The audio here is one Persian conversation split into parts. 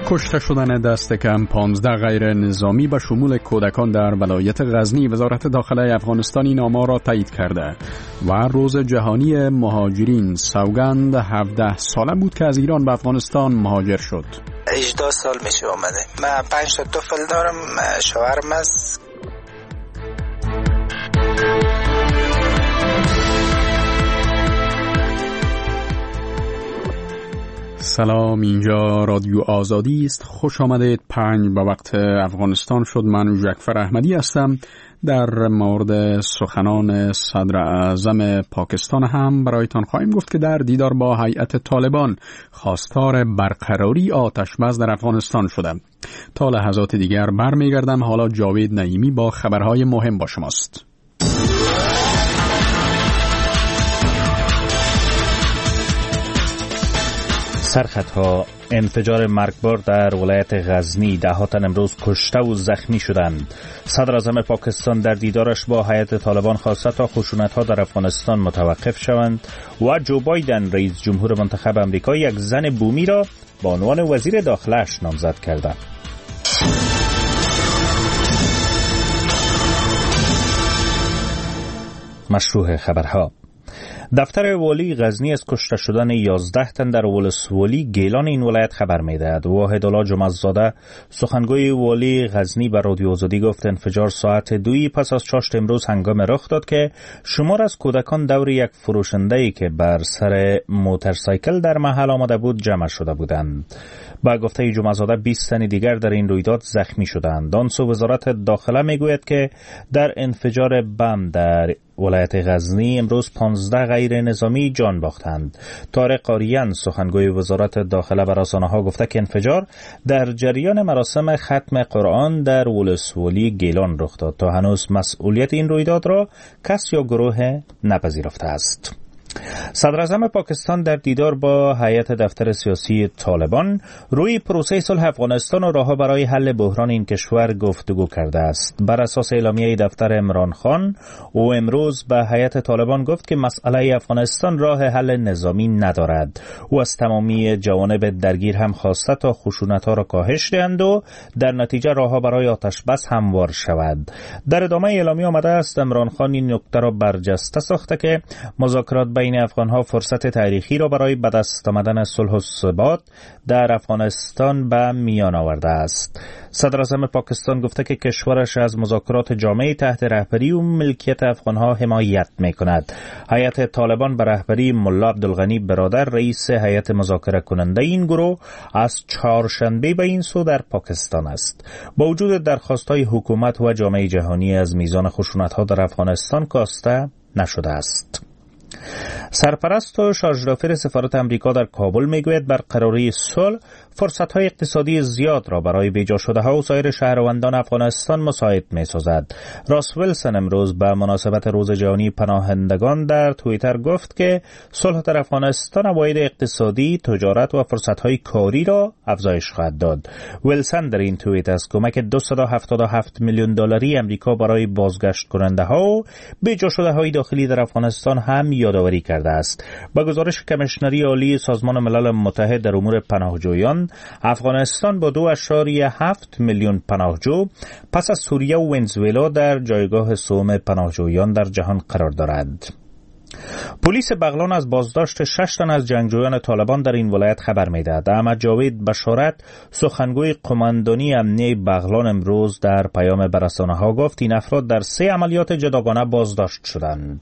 کشته شدن دست کم 15 غیر نظامی به شمول کودکان در ولایت غزنی وزارت داخله افغانستان این آمار را تایید کرده و روز جهانی مهاجرین سوگند 17 ساله بود که از ایران به افغانستان مهاجر شد. 18 سال میشه اومده. من 5 تا طفل دارم، شوهرم است. سلام، اینجا رادیو آزادی است. خوش آمدید. 5 به وقت افغانستان شد. من جعفر احمدی هستم. در مورد سخنان صدر اعظم پاکستان هم برایتان خواهیم گفت که در دیدار با هیئت طالبان خواستار برقراری آتش بس در افغانستان شده. تا لحظات دیگر برمیگردم. حالا جاوید نعیمی با خبرهای مهم با شماست. سرخطها: انفجار مرگبار در ولایت غزنی، 10 تن امروز کشته و زخمی شدند. صدر اعظم پاکستان در دیدارش با هیئت طالبان خواسته تا خشونت‌ها در افغانستان متوقف شوند و جو بایدن رئیس جمهور منتخب آمریکا یک زن بومی را به عنوان وزیر داخله‌اش نامزد کرده. مشروع خبرها: دفتر والی غزنی از کشته شدن 11 تن در ولسوالی گیلان این ولایت خبر می‌دهد. واحد الله جمعه‌زاده سخنگوی والی غزنی به رادیو آزادی گفت انفجار ساعت 2 پس از چاشت امروز هنگام رخ داد که شمار از کودکان دور یک فروشنده‌ای که بر سر موتورسایکل در محل آمده بود جمع شده بودند. با گفته جمعه‌زاده 20 تن دیگر در این رویداد زخمی شدند. آن سو وزارت داخله میگوید که در انفجار بم در ولایت غزنی امروز 15 غیر نظامی جان باختند. طارق قاریان سخنگوی وزارت داخله به رسانه‌ها گفته که انفجار در جریان مراسم ختم قرآن در ولسوالی گیلان رخ داد. تا هنوز مسئولیت این رویداد را کس یا گروه نپذیرفته است. صدر اعظم پاکستان در دیدار با هیئت دفتر سیاسی طالبان روی پروسه صلح افغانستان و راه‌ها برای حل بحران این کشور گفتگو کرده است. بر اساس اعلامیه دفتر عمران خان، او امروز به هیئت طالبان گفت که مسئله افغانستان راه حل نظامی ندارد. او از تمامی جوانب درگیر هم خواسته تا خشونت‌ها را کاهش دهند و در نتیجه راه‌ها برای آتش بس هموار شود. در ادامه اعلامیه آمده است عمران خان این نکته را برجسته ساخته که مذاکرات بین افغان‌ها فرصت تاریخی را برای به دست آمدن صلح و ثبات در افغانستان به میان آورده است. صدر اعظم پاکستان گفته که کشورش از مذاکرات جامعه تحت رهبری و ملکیت افغان‌ها حمایت می‌کند. هیئت طالبان به رهبری ملا عبدالغنی برادر رئیس هیئت مذاکره کننده این گروه از چهارشنبه به این سو در پاکستان است. با وجود درخواست‌های حکومت و جامعه جهانی از میزان خشونت‌ها در افغانستان کاسته نشده است. سرپرست و شارژدافر سفارت امریکا در کابل میگوید برقراری صلح فرصت‌های اقتصادی زیاد را برای بیجا شده‌ها و سایر شهروندان افغانستان مساعد می‌سازد. راس ویلسون امروز به مناسبت روز جهانی پناهندگان در توییتر گفت که صلح در افغانستان عواید اقتصادی، تجارت و فرصت‌های کاری را افزایش خواهد داد. ویلسون در این توییت از کمک 277 میلیون دلاری امریکا برای بازگشت کننده‌ها و بیجا شده‌های داخلی در افغانستان هم یادآوری کرده است. با گزارش کمیشنری عالی سازمان ملل متحد در امور پناهجویان، افغانستان با 2.7 میلیون پناهجو پس از سوریه و ونزوئلا در جایگاه سوم پناهجویان در جهان قرار دارد. پلیس بغلان از بازداشت 6 تن از جنگجویان طالبان در این ولایت خبر می‌دهد. احمد جاوید بشارت سخنگوی قماندانی امنیه بغلان امروز در پیام به رسانه‌ها گفت این افراد در 3 عملیات جداگانه بازداشت شدند.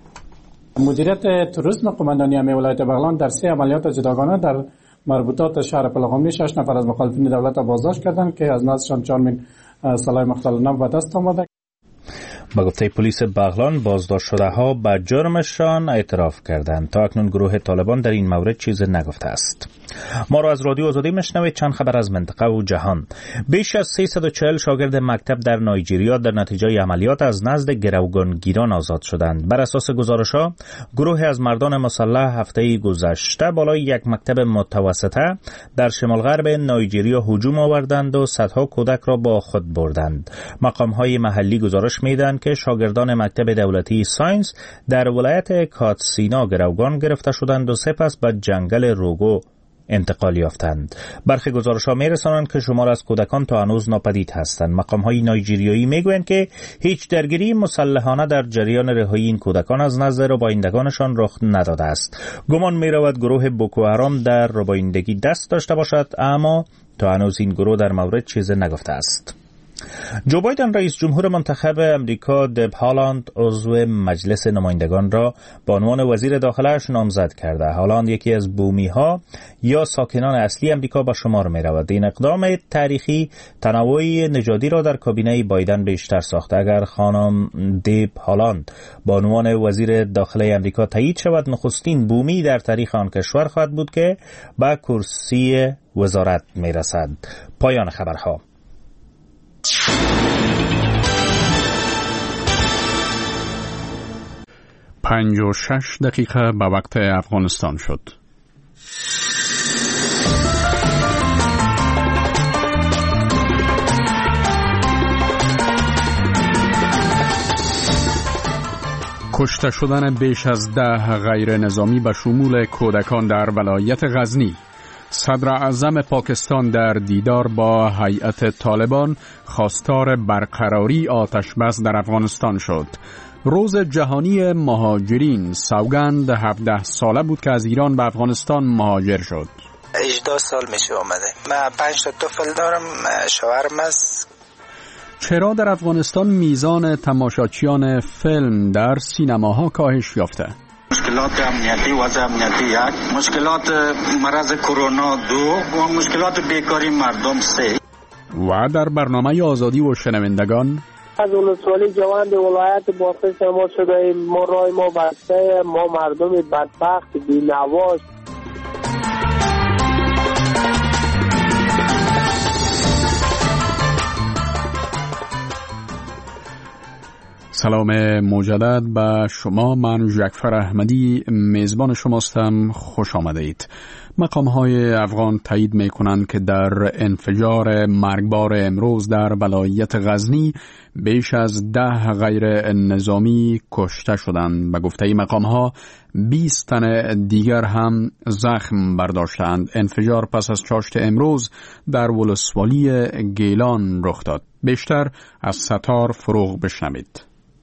مدیریت توریسم قماندانی امنیه ولایت بغلان در 3 عملیات جداگانه در مربوطات شهر پلخمری 6 نفر از مخالفین دولت را بازداشت کردند که از نزدشان 4 سلاح مختل نو به دست آمده. با گفته پلیس بغلان بازداشت شده ها به جرمشان اعتراف کردند. تا اکنون گروه طالبان در این مورد چیز نگفته است. ما را از رادیو آزادی میشنوید. چند خبر از منطقه و جهان. بیش از 340 شاگرد مکتب در نایجریا در نتیجه عملیات از نزد گروگانگیران آزاد شدند. بر اساس گزارش‌ها گروهی از مردان مسلح هفته گذشته بالای یک مکتب متوسطه در شمال غرب نایجریا هجوم آوردند و صدها کودک را با خود بردند. مقام‌های محلی گزارش می‌دهند که شاگردان مکتب دولتی ساینس در ولایت کاتسینا گروگان گرفته شدند و سپس به جنگل روگو انتقال یافتند. برخی گزارش‌ها می‌رسانند که شمار از کودکان تا هنوز ناپدید هستند. مقام‌های نایجریایی می‌گویند که هیچ درگیری مسلحانه در جریان رهایی این کودکان از نزد ربایندگانشان رخ نداده است. گمان می‌رود گروه بوکو حرام در ربایندگی دست داشته باشد، اما تا هنوز این گروه در مورد چیزی نگفته است. جو بایدن رئیس جمهور منتخب امریکا دب هالند عضو مجلس نمایندگان را به عنوان وزیر داخله‌اش نامزد کرده. هالند یکی از بومی‌ها یا ساکنان اصلی امریکا به شمار می‌رود. این اقدام تاریخی تنوع نژادی را در کابینه بایدن بیشتر ساخته. اگر خانم دب هالند به عنوان وزیر داخله امریکا تایید شود، نخستین بومی در تاریخ آن کشور خواهد بود که به کرسی وزارت می‌رسد. پایان خبرها. 5:06 به وقت افغانستان شد. کشته شدن بیش از 10 غیر نظامی به شمول کودکان در ولایت غزنی. صدر اعظم پاکستان در دیدار با هیئت طالبان خواستار برقراری آتش بس در افغانستان شد. روز جهانی مهاجرین سوگند 17 ساله بود که از ایران به افغانستان مهاجر شد. 18 سال میشه آمده. من 5 تا طفل دارم، شوهرم است. چرا در افغانستان میزان تماشاچیان فیلم در سینماها کاهش یافته؟ مشکلات امنیتی، وضع امنیتی 1، مشکلات مرض کرونا 2 و مشکلات بیکاری مردم 3. و در برنامه آزادی و شنوندگان از ولسوالی جوان ولایت بافس ما شده، ما رای ما بسته، ما مردم بدبخت بی‌نواز. سلام مجدد به شما. من جعفر احمدی میزبان شماستم. خوش آمده اید. مقام‌های افغان تایید می‌کنند که در انفجار مرگبار امروز در ولایت غزنی بیش از 10 غیر نظامی کشته شدند. به گفته مقام‌ها 20 تن دیگر هم زخم برداشتند. انفجار پس از چاشت امروز در ولسوالی گیلان رخ داد. بیشتر از ستار فروغ بشنوید.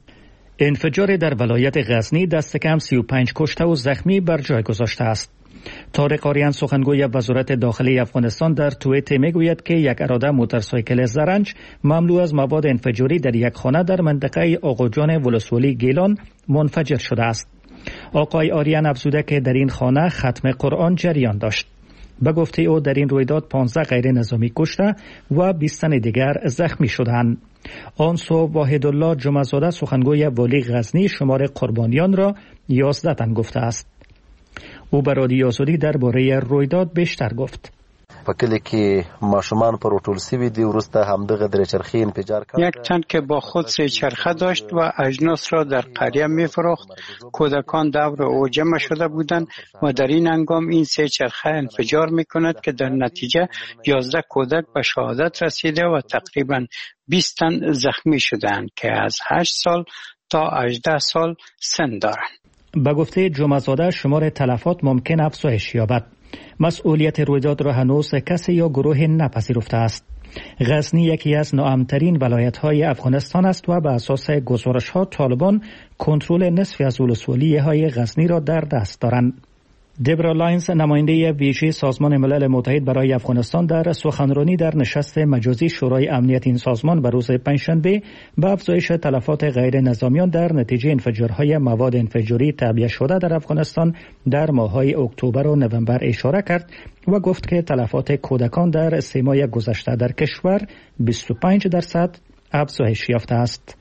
انفجار در ولایت غزنی دست کم 35 کشته و زخمی بر جای گذاشته است. طارق آریان سخنگوی وزارت داخلی افغانستان در توییت میگوید که یک اراده موتورسایکل زرنج مملو از مواد انفجاری در یک خانه در منطقه آقاجان ولسوالی گیلان منفجر شده است. آقای آریان افزوده که در این خانه ختم قرآن جریان داشت. به گفته او در این رویداد 15 غیر نظامی کشته و 20 تن دیگر زخمی شدند. آن سو واحدالله جمعه‌زاده سخنگوی والی غزنی شمار قربانیان را 11 تن گفته است. او به رادیو آزادی درباره رویداد بیشتر گفت. په کلی کې ماشومان پر ټول سوي دي ورسته همدغه درې چرخې انفجار کړ. یک تن که با خود 3 چرخه داشت و اجناس را در قریه می‌فروخت. کودکان دور او جمع شده بودند و در این هنگام این 3 چرخه انفجار می‌کند که در نتیجه 11 کودک به شهادت رسیده و تقریباً 20 تن زخمی شدند که از 8 سال تا 18 سال سن دارند. به گفته جمعه‌زاده شمار تلفات ممکن افزایش یابد. مسئولیت رویداد را هنوز کسی یا گروه نپذیرفته است. غزنی یکی از ناامن‌ترین ولایت‌های افغانستان است و به اساس گزارش‌ها طالبان کنترل نصف از ولسوالی‌های غزنی را در دست دارند. دبرا لاینز نماینده ویژه سازمان ملل متحد برای افغانستان در سخنرانی در نشست مجازی شورای امنیت این سازمان به روز پنجشنبه به افزایش تلفات غیر نظامیان در نتیجه انفجارهای مواد انفجاری تعبیه شده در افغانستان در ماه‌های اکتبر و نوامبر اشاره کرد و گفت که تلفات کودکان در 3 ماه گذشته در کشور 25% افزایش یافته است.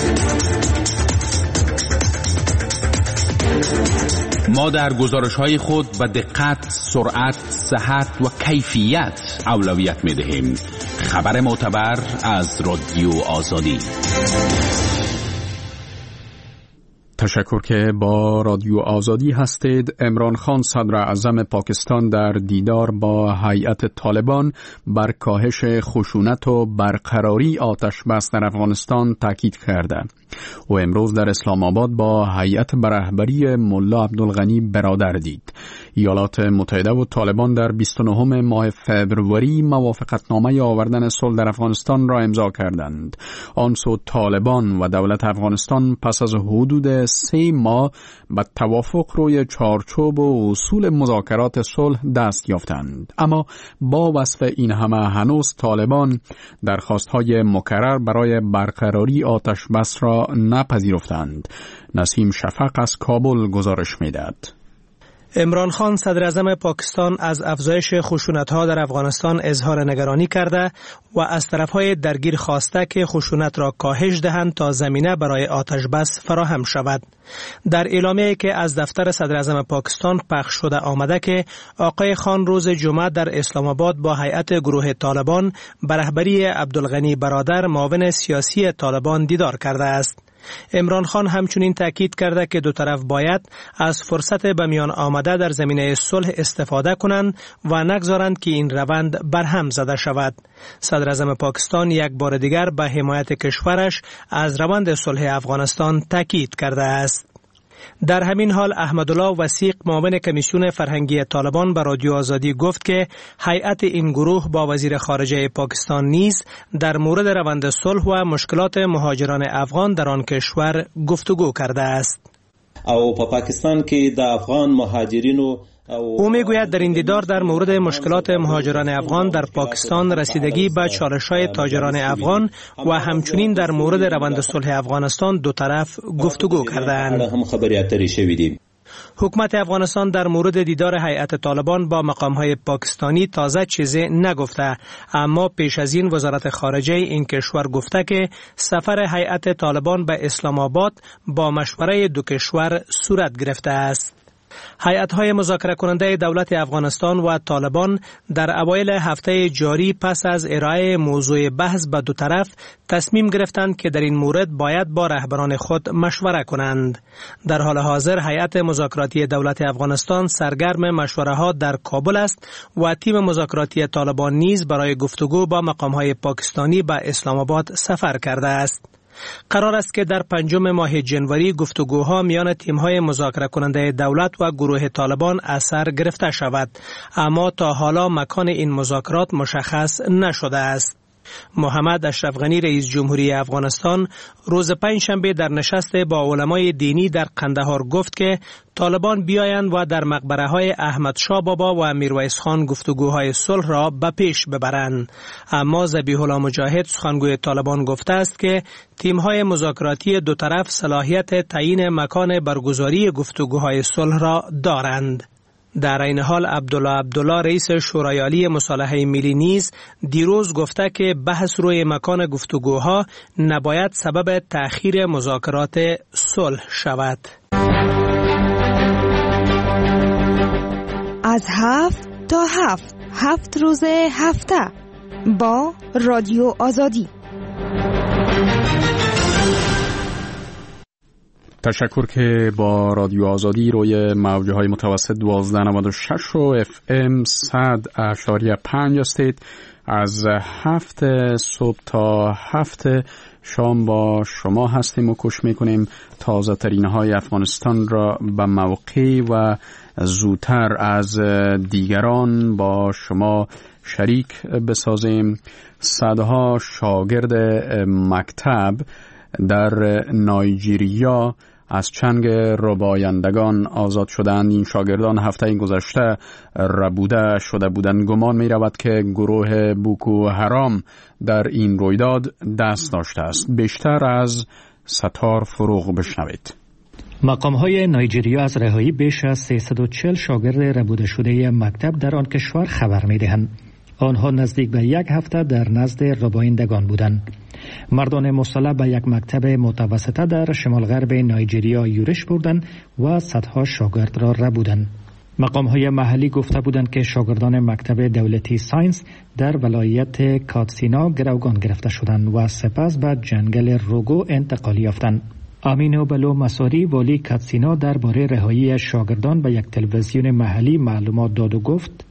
ما در گزارش‌های خود به دقت، سرعت، صحت و کیفیت اولویت می‌دهیم. خبر معتبر از رادیو آزادی. تشکر که با رادیو آزادی هستید. عمران خان صدر اعظم پاکستان در دیدار با هیئت طالبان بر کاهش خشونت و برقراری آتش بس در افغانستان تاکید کرده. او امروز در اسلام آباد با هیئت به رهبری ملا عبدالغنی برادر دید. ایالات متحده و طالبان در 29 ماه فوریه موافقتنامه آوردن صلح در افغانستان را امضا کردند. آن سو طالبان و دولت افغانستان پس از حدود 3 ماه به توافق روی چارچوب و اصول مذاکرات صلح دست یافتند. اما با وصف این همه هنوز طالبان درخواست‌های مکرر برای برقراری آتش بس را نپذیرفتند. نسیم شفق از کابل گزارش می‌دهد. عمران خان صدر اعظم پاکستان از افزایش خشونت‌ها در افغانستان اظهار نگرانی کرده و از طرف‌های درگیر خواسته که خشونت را کاهش دهند تا زمینه برای آتش بس فراهم شود. در اعلامیه‌ای که از دفتر صدر اعظم پاکستان پخش شده آمده که آقای خان روز جمعه در اسلام آباد با هیئت گروه طالبان به رهبری عبدالغنی برادر معاون سیاسی طالبان دیدار کرده است. عمران خان همچنین تاکید کرده که دو طرف باید از فرصت به میان آمده در زمینه صلح استفاده کنند و نگذارند که این روند برهم زده شود. صدر اعظم پاکستان یک بار دیگر به حمایت کشورش از روند صلح افغانستان تاکید کرده است. در همین حال احمدالله وثیق معاون کمیسیون فرهنگی طالبان به رادیو آزادی گفت که هیئت این گروه با وزیر خارجه پاکستان نیز در مورد روند صلح و مشکلات مهاجران افغان در آن کشور گفتگو کرده است. او په پاکستان کې د افغان مهاجرینو او میگوید در این دیدار در مورد مشکلات مهاجران افغان در پاکستان، رسیدگی به چالش‌های تاجران افغان و همچنین در مورد روند صلح افغانستان دو طرف گفتگو کردند. حکومت افغانستان در مورد دیدار هیئت طالبان با مقام‌های پاکستانی تازه چیزی نگفته، اما پیش از این وزارت خارجه این کشور گفته که سفر هیئت طالبان به اسلام آباد با مشوره دو کشور صورت گرفته است. هیئت‌های مذاکره کننده دولت افغانستان و طالبان در اوایل هفته جاری پس از ارائه موضوع بحث به دو طرف تصمیم گرفتند که در این مورد باید با رهبران خود مشوره کنند. در حال حاضر هیئت مذاکراتی دولت افغانستان سرگرم مشوره‌ها در کابل است و تیم مذاکراتی طالبان نیز برای گفتگو با مقام‌های پاکستانی به اسلام آباد سفر کرده است. قرار است که در 5 ماه جنوری گفتگوها میان تیم‌های مذاکره کننده دولت و گروه طالبان اثر گرفته شود، اما تا حالا مکان این مذاکرات مشخص نشده است. محمد اشرف غنی رئیس جمهوری افغانستان روز پنجشنبه در نشست با علمای دینی در قندهار گفت که طالبان بیایند و در مقبره‌های احمد شاه بابا و میرویس خان گفتگوهای صلح را به پیش ببرند. اما ذبیح الله مجاهد سخنگوی طالبان گفته است که تیم‌های مذاکراتی دو طرف صلاحیت تعیین مکان برگزاری گفتگوهای صلح را دارند. در این حال عبدالله رئیس شورای عالی مصالحه ملی نیز دیروز گفته که بحث روی مکان گفتگوها نباید سبب تأخیر مذاکرات صلح شود. از 7 تا 7 روز هفته با رادیو آزادی. تشکر که با رادیو آزادی روی موجه های متوسط 1296 و FM 100.5 هستید. از 7 صبح تا 7 شام با شما هستیم و کوشش میکنیم تازه ترین های افغانستان را به موقع و زودتر از دیگران با شما شریک بسازیم. صدها شاگرد مکتب در نایجیریا از چنگ ربایندگان آزاد شدند. این شاگردان هفته گذشته ربوده شده بودند. گمان می رود که گروه بوکو حرام در این رویداد دست داشته است. بیشتر از ستار فروغ بشنوید. مقام‌های نایجیریا از رهایی بیش از 340 شاگرد ربوده شده مکتب در آن کشور خبر می‌دهند. آنها نزدیک به یک هفته در نزد ربایندگان بودند. مردان مسلح به یک مکتب متوسطه در شمال غرب نایجیریا یورش بردند و صدها شاگرد را ربودند. مقام‌های محلی گفته بودند که شاگردان مکتب دولتی ساینس در ولایت کاتسینا گروگان گرفته شدند و سپس به جنگل روگو انتقال یافتند. آمینو بلو مساری والی کاتسینا درباره رهایی شاگردان به یک تلویزیون محلی معلومات داد و گفت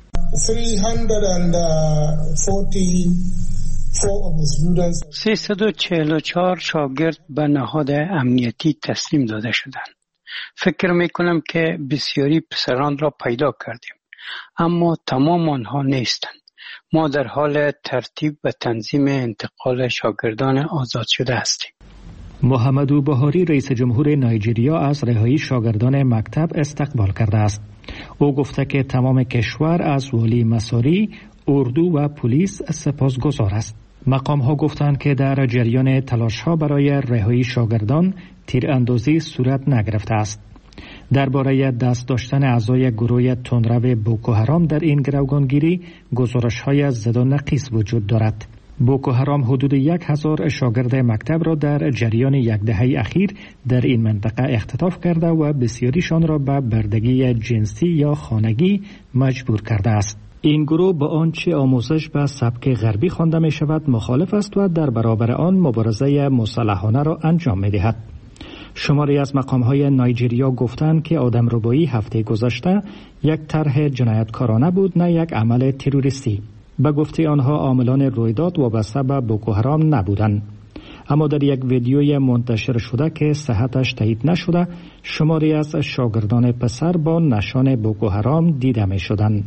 344 شاگرد به نهاد امنیتی تسلیم داده شدند. فکر میکنم که بسیاری پسران را پیدا کردیم، اما تمام آنها نیستند. ما در حال ترتیب و تنظیم انتقال شاگردان آزاد شده هستیم. محمدو بهاری رئیس جمهور نایجریا از رهایی شاگردان مکتب استقبال کرده است. او گفته که تمام کشور از والی مساری، اردو و پلیس سپاسگزار است. مقام ها گفتند که در جریان تلاش ها برای رهایی شاگردان تیراندازی صورت نگرفته است. درباره دست داشتن اعضای گروه تندرو بوکو حرام در این گروگانگیری گزارش های زد و نقیص وجود دارد. بوکو حرام حدود 1000 شاگرد مکتب را در جریان یک دهه اخیر در این منطقه اختطاف کرده و بسیاریشان را به بردگی جنسی یا خانگی مجبور کرده است. این گروه با آنچه آموزش به سبک غربی خوانده می شود مخالف است و در برابر آن مبارزه مسلحانه را انجام می دهد. شماری از مقام‌های نایجریا گفتند که آدمربایی هفته گذشته یک طرح جنایتکارانه بود، نه یک عمل تروریستی. به گفته آنها عاملان رویداد وابسته به بوکو حرام نبودند. اما در یک ویدیوی منتشر شده که صحتش تایید نشده، شماری از شاگردان پسر با نشان بوکو حرام دیده می شدند.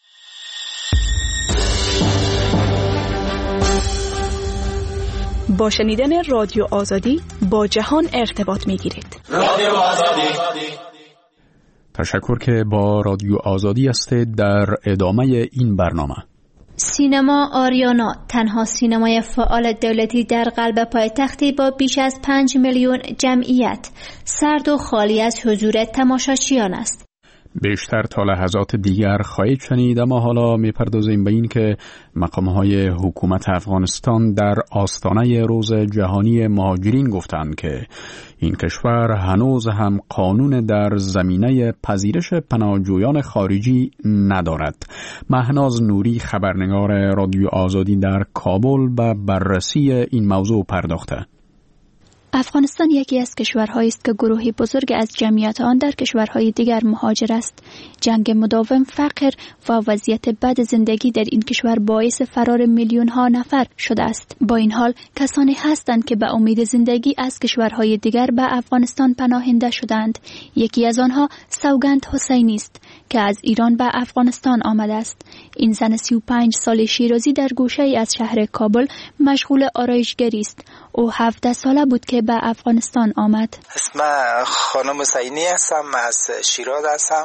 با شنیدن رادیو آزادی با جهان ارتباط می گیرید. رادیو آزادی. تشکر که با رادیو آزادی هستید. در ادامه این برنامه سینما آریانا، تنها سینمای فعال دولتی در قلب پایتختی با بیش از 5 میلیون جمعیت، سرد و خالی از حضور تماشاچیان است. بیشتر تا لحظات دیگر خواهید شنید، اما حالا میپردازیم به این که مقام‌های حکومت افغانستان در آستانه روز جهانی مهاجرین گفتند که این کشور هنوز هم قانون در زمینه پذیرش پناهجویان خارجی ندارد. مهناز نوری خبرنگار رادیو آزادی در کابل به بررسی این موضوع پرداخته. افغانستان یکی از کشورهایی است که گروهی بزرگ از جمعیت آن در کشورهای دیگر مهاجر است. جنگ مداوم، فقر و وضعیت بد زندگی در این کشور باعث فرار میلیون ها نفر شده است. با این حال کسانی هستند که به امید زندگی از کشورهای دیگر به افغانستان پناهنده شدند. یکی از آنها سوگند حسینی است که از ایران به افغانستان آمده است. این زن 35 سال شیرازی در گوشه ای از شهر کابل مشغول آرایشگری است. او 17 ساله بود که به افغانستان آمد. اسم خانم حسینی هستم، از شیراز هستم.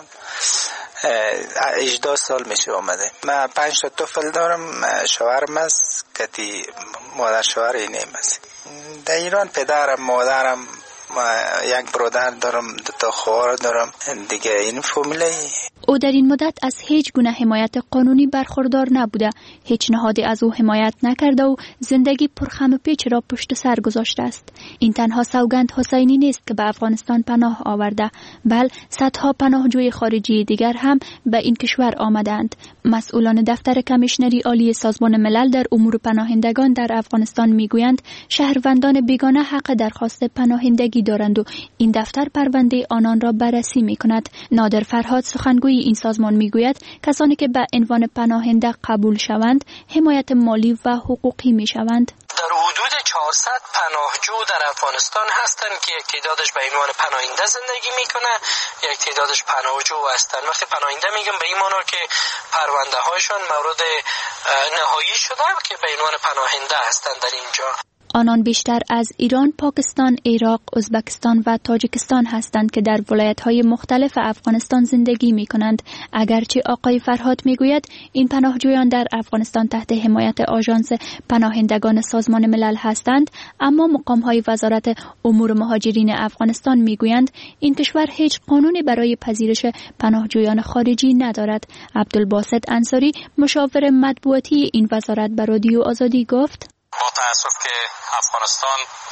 18 سال میشه آمده. من 5 تا طفل دارم، شوهرم است که مادر شوهر اینم است. در ایران پدرم، مادرم، یک برادر دارم، 2 تا خواهر دارم دیگه. این فامیلی. او در این مدت از هیچ گونه حمایت قانونی برخوردار نبوده. هیچ نهادی از او حمایت نکرده و زندگی پرخم و پیچ را پشت سر گذاشته است. این تنها سوگند حسینی نیست که به افغانستان پناه آورده، بل صدها پناهجوی خارجی دیگر هم به این کشور آمدند. مسئولان دفتر کمیشنری عالی سازمان ملل در امور پناهندگان در افغانستان میگویند شهروندان بیگانه حق درخواست پناهندگی دارند و این دفتر پرونده آنان را بررسی میکند. نادر فرهاد سخنگوی این سازمان میگوید کسانی که به عنوان پناهنده قبول شوند حمایت مالی و حقوقی میشوند. در حدود 400 پناهجو در افغانستان هستند که یک تعدادش به عنوان پناهنده زندگی میکنه، یک تعدادش پناهجو هستند. وقتی پناهنده میگم به این معنی که پرونده هایشان مورد نهایی شده که به عنوان پناهنده هستند در اینجا. آنان بیشتر از ایران، پاکستان، عراق، ازبکستان و تاجیکستان هستند که در ولایت‌های مختلف افغانستان زندگی می‌کنند. اگرچه آقای فرهاد می‌گوید این پناهجویان در افغانستان تحت حمایت آژانس پناهندگان سازمان ملل هستند، اما مقام‌های وزارت امور مهاجرین افغانستان می‌گویند این کشور هیچ قانونی برای پذیرش پناهجویان خارجی ندارد. عبدالباسط انصاری، مشاور مطبوعاتی این وزارت، به رادیو آزادی گفت: با تأسف که افغانستان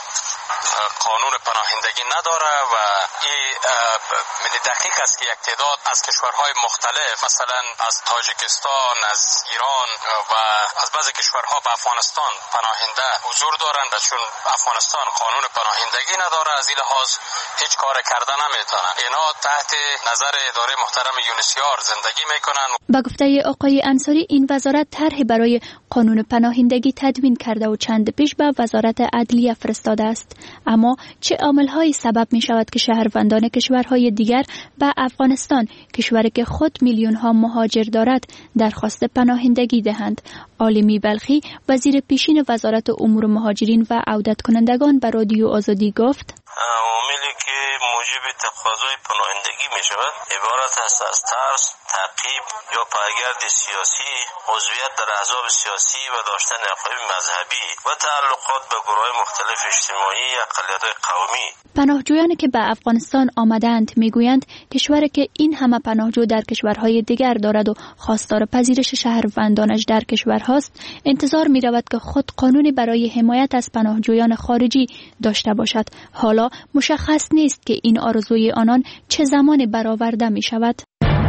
قانون پناهندگی نداره و این دقیق است که یک تعداد از کشورهای مختلف مثلا از تاجیکستان، از ایران و از بعضی کشورها به افغانستان پناهنده حضور دارند و چون افغانستان قانون پناهندگی نداره از این لحاظ هیچ کار کرده نمیتونن. اینا تحت نظر اداره محترم یونیسیار زندگی میکنن. با گفته آقای انصاری این وزارت طرحی برای قانون پناهندگی تدوین کرده و چند پیش به وزارت عدلیه فرستاده است. اما چه عامل‌هایی سبب می شود که شهروندان کشورهای دیگر به افغانستان، کشوری که خود میلیون‌ها مهاجر دارد، درخواست پناهندگی دهند؟ عالمی بلخی، وزیر پیشین وزارت امور مهاجرین و عودت کنندگان، به رادیو آزادی گفت: عاملی که موجب تقاضای پناهندگی می شود عبارت است از ترس، تعقیب یا پایگرد سیاسی، عضویت در احزاب سیاسی و داشتن عقاید مذهبی و تعلقات به گروه‌های مختلف اجتماعی یا اقلیت‌های قومی. پناهجویانی که به افغانستان آمدند میگویند کشوری که این همه پناهجو در کشورهای دیگر دارد و خواستار پذیرش شهروندانش در کشورهاست، انتظار می رود که خود قانونی برای حمایت از پناهجویان خارجی داشته باشد. حالا مشخص نیست که این آرزوی آنان چه زمانی برآورده می شود.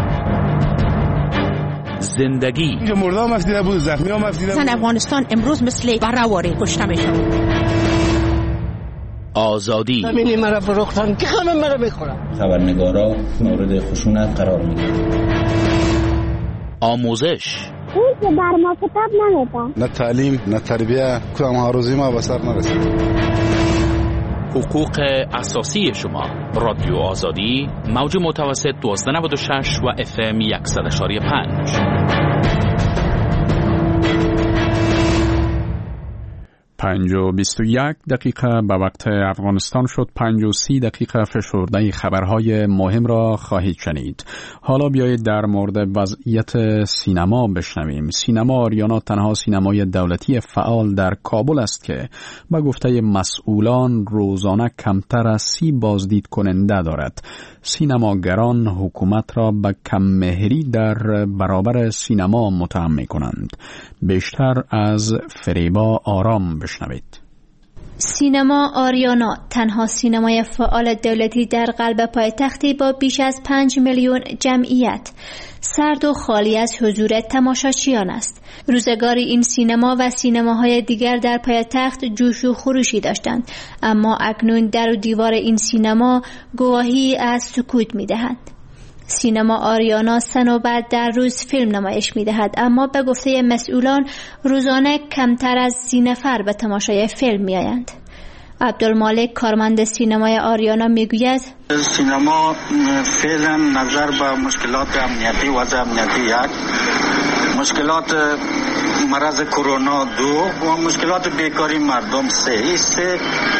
زندگی اینجا مرده هم افدیده بود، زخمی هم افدیده بود. افغانستان امروز مثل برآوری کشته می شود. آزادی همینی مرا فروختن که همه مرا میخورن. خبرنگارا مورد خشونت قرار میگیرن. آموزش اون که بر ما کتاب نمیدن، نه تعلیم نه تربیه، کدام هاروزی ما به سر نرسید. حقوق اساسی شما. رادیو آزادی، موج متوسط 1296 و FM 100.5. 5:21 به وقت افغانستان شد. 5:30 فشرده خبرهای مهم را خواهید شنید. حالا بیایید در مورد وضعیت سینما بشنویم. سینما آریانا تنها سینمای دولتی فعال در کابل است که به گفته مسئولان روزانه کمتر از 30 بازدید کننده دارد. سینماگران حکومت را به کم‌مهری در برابر سینما متهم می‌کنند. بیشتر از فریبا آرام بشنوید. سینما آریانا تنها سینمای فعال دولتی در قلب پایتختی با بیش از 5 میلیون جمعیت، سرد و خالی از حضور تماشاچیان است. روزگاری این سینما و سینماهای دیگر در پایتخت جوش و خروشی داشتند، اما اکنون در و دیوار این سینما گواهی از سکوت می‌دهند. سینما آریانا سنوبت در روز فیلم نمایش می‌دهد، اما به گفته مسئولان روزانه کمتر از 30 نفر به تماشای فیلم می‌آیند. عبدالمالک کارمند سینمای آریانا میگوید سینما فعلا نظر به مشکلات امنیتی وضع امنیتی 1، مشکلات مرض کرونا 2 و مشکلات بیکاری مردم 3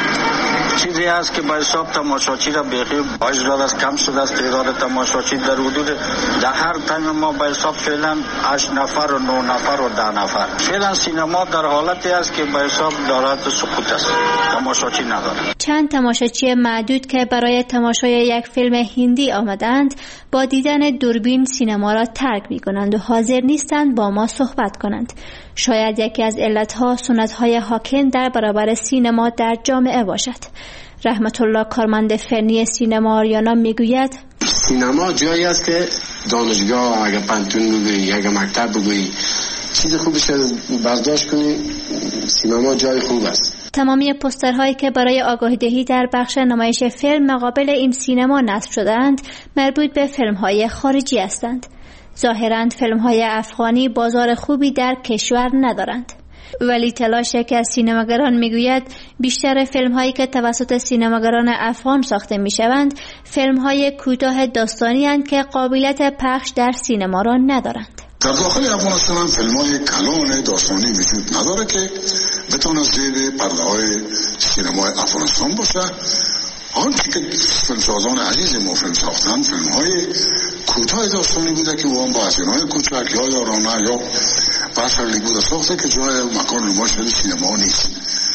چیزی است که به حساب تماشاچی را بخیر باعث داد است کم شده است. تعداد تماشاچی در حدود در هر تایم ما به حساب فعلا 8 نفر و 9 نفر و 10 نفر. فعلا سینما در حالتی است که به حساب دارد سقوط است، تماشاچی ندارد. چند تماشاچی معدود که برای تماشای یک فیلم هندی آمدند با دیدن دوربین سینما را ترک می کنند و حاضر نیستند با ما صحبت کنند. شاید یکی از علتها سنت‌های حاکم در برابر سینما در جامعه باشد. رحمت الله کارمند فنی سینما آریانا میگوید سینما جایی است که دانشگاه، اگه پانتون بگویی، اگه مکتب بگویی، چیز خوبش برداشت کنی، سینما جای خوب است. تمامی پوسترهایی که برای آگاهی دهی در بخش نمایش فیلم مقابل این سینما نصب شدند مربوط به فیلم‌های خارجی هستند. ظاهراً فیلم‌های افغانی بازار خوبی در کشور ندارند. ولی تلاش یکی از سینماگران میگوید بیشتر فیلم‌هایی که توسط سینماگران افغان ساخته میشوند فیلم‌های کوتاه داستانی اند که قابلیت پخش در سینما را ندارند. در داخل افغانستان فیلم‌های کلان داستانی وجود نداره که بتونه زیر پرده‌های سینمای افغانستان باشه. آنچه که فیلمسازان عزیز ما فیلم ساختن فیلم‌های کوتاه داستانی بوده که اون با هزینه‌های کوچک یا یارانه یا بسرلی بوده ساخته که جای مکان نمایش سینما نیست.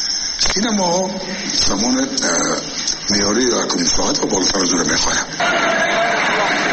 سینما زمان معیاری اکنون ساعت و بالاتر از اون می‌خواهد.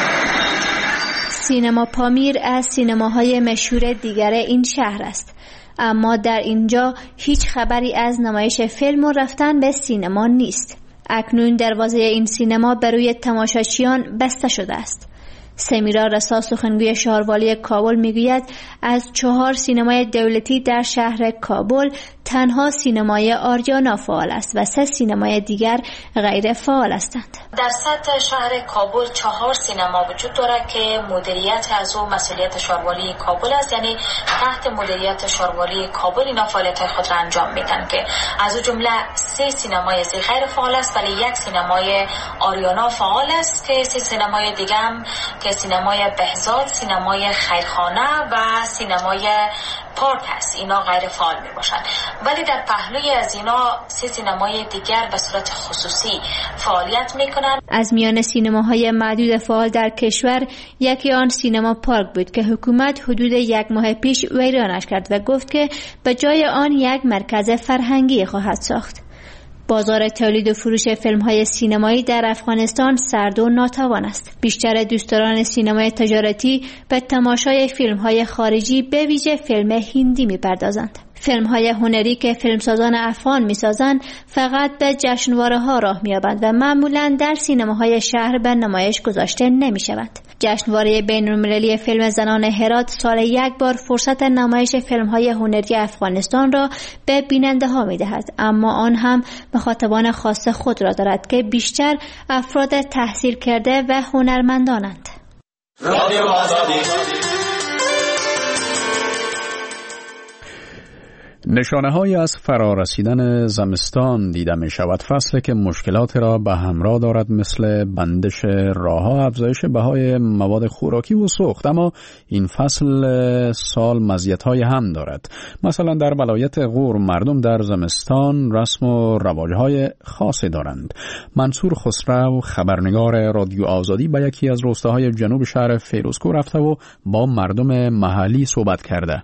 سینما پامیر از سینماهای مشهور دیگر این شهر است. اما در اینجا هیچ خبری از نمایش فیلم و رفتن به سینما نیست. اکنون دروازه این سینما بر روی تماشاچیان بسته شده است. سمیرا رسا سخنگوی شهروالی کابل میگوید از 4 سینمای دولتی در شهر کابل تنها سینمای آریانا فعال است و 3 سینمای دیگر غیر فعال هستند. در سطح شهر کابل 4 سینما وجود دارد که مدیریت از او مسئولیت شهروالی کابل است، یعنی تحت مدیریت شهروالی کابل اینا فعالیت خود را انجام میدن که از او جمله 3 سینمای غیر فعال است ولی 1 سینمای آریانا فعال است که 3 سینمای دیگه هم که سینمای بهزاد، سینمای خیرخانه و سینمای پارک هست، اینا غیر فعال می باشند. ولی در پهلوی از اینا 3 سینمای دیگر به صورت خصوصی فعالیت می کنند. از میان سینماهای معدود فعال در کشور یکی آن سینما پارک بود که حکومت حدود 1 ماه پیش ویرانش کرد و گفت که به جای آن یک مرکز فرهنگی خواهد ساخت. بازار تولید و فروش فیلم‌های سینمایی در افغانستان سرد و ناتوان است. بیشتر دوستداران سینمای تجارتی به تماشای فیلم‌های خارجی به ویژه فیلم هندی می‌پردازند. فیلم‌های هنری که فیلمسازان افغان می‌سازند فقط به جشنواره‌ها راه می‌یابند و معمولاً در سینماهای شهر به نمایش گذاشته نمی‌شوند. جشنواره بین‌المللی فیلم زنان هرات سال 1 بار فرصت نمایش فیلم‌های هنری افغانستان را به بیننده‌ها می‌دهد، اما آن هم مخاطبان خاص خود را دارد که بیشتر افراد تحصیل کرده و هنرمندانند. رادیو آزادی. نشانه‌هایی از فرارسیدن زمستان دیده می شود. فصلی که مشکلات را به همراه دارد مثل بندش راه‌ها، افزایش بهای مواد خوراکی و سوخت. اما این فصل سال مزیت‌های هم دارد. مثلا در ولایت غور مردم در زمستان رسم و رواج‌های خاصی دارند. منصور خسرو خبرنگار رادیو آزادی به یکی از روستاهای جنوب شهر فیروزکو رفته و با مردم محلی صحبت کرده.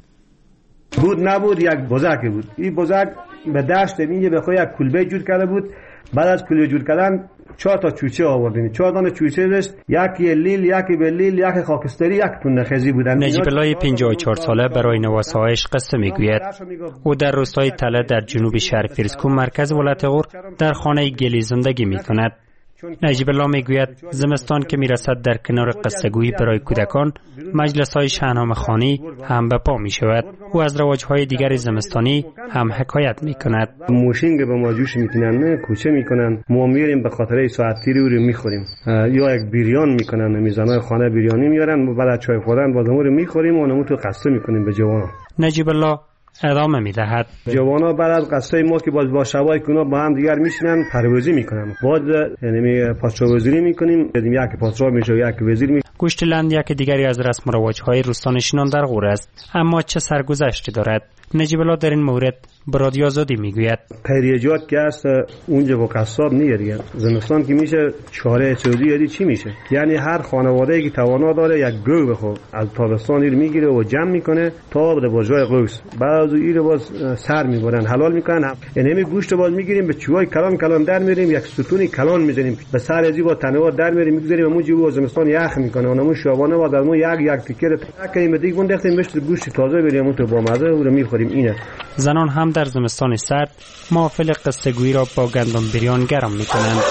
بود نبود یک بزرگ بود. این بزرگ به دشت اینجا به خود یک کلبه جور کرده بود. بعد از کلبه جور کردن 4 تا چوچه آوردیم. 4 دانه چوچه داشت، یکی لیل، یکی بلیل، یکی خاکستری، یک پونه خزی بودن. نجیب الله 54 ساله برای نواسه‌هایش قصه میگوید. او در روستای تله در جنوب شهر فیروزکو مرکز ولایت غور در خانه گلی زندگی میکند. نجیب الله میگوید زمستان که میرسد در کنار قصه‌گویی برای کودکان مجلس‌های شاهنامه‌خوانی هم به پا میشود. او از رواج‌های دیگر زمستانی هم حکایت میکند. موشینگ به ما جوش میکنن، کوچه میکنن، ما میریم به خاطر ساعت تیری رو میخوریم، یا یک بیریان میکنن، میزنای خانه بیریانی میارن، بعد چای خوردن باز رو میخوریم و اونمو تو قصه میکنیم به جوانا. نجیب الله ادامه میدهد جوانا بعد از قصه ما که باز با شبای کنا با هم دیگر میشینن پروازی میکنن، بعد یعنی پادشاه وزیری میکنیم، یک پادشاه میشه یک وزیر میشه. گوشت لند یک دیگری از رسم و رواج‌های روستانشینان در غور است، اما چه سرگذشتی دارد. نجیب الله در این مورد به رادیو آزادی میگوید پیریجات که است اونجا با قصاب نیریه، زمستان که میشه چاره سوزی یادی چی میشه، یعنی هر خانواده‌ای که توانا داره یک گو بخو از تابستان ایر میگیره و جمع میکنه تا به بازار قوس، بعد از ایر باز سر میبرن حلال میکنن، یعنی همین گوشت باز میگیریم به چوهای کلان کلان در میریم، یک ستونی کلان میزنیم به سر ازی با تنوار در میریم میگذاریم همون جو زمستان یخ میکنه، اونمون شابانه باز از ما یک تیکر تاکیم دیگه اون دختیم مشت گوشت تازه بریم تو با مزه رو میخوریم. اینه زنان هم در زمستان سرد محافل قصه گویی را با گندم بریان گرم میکنند.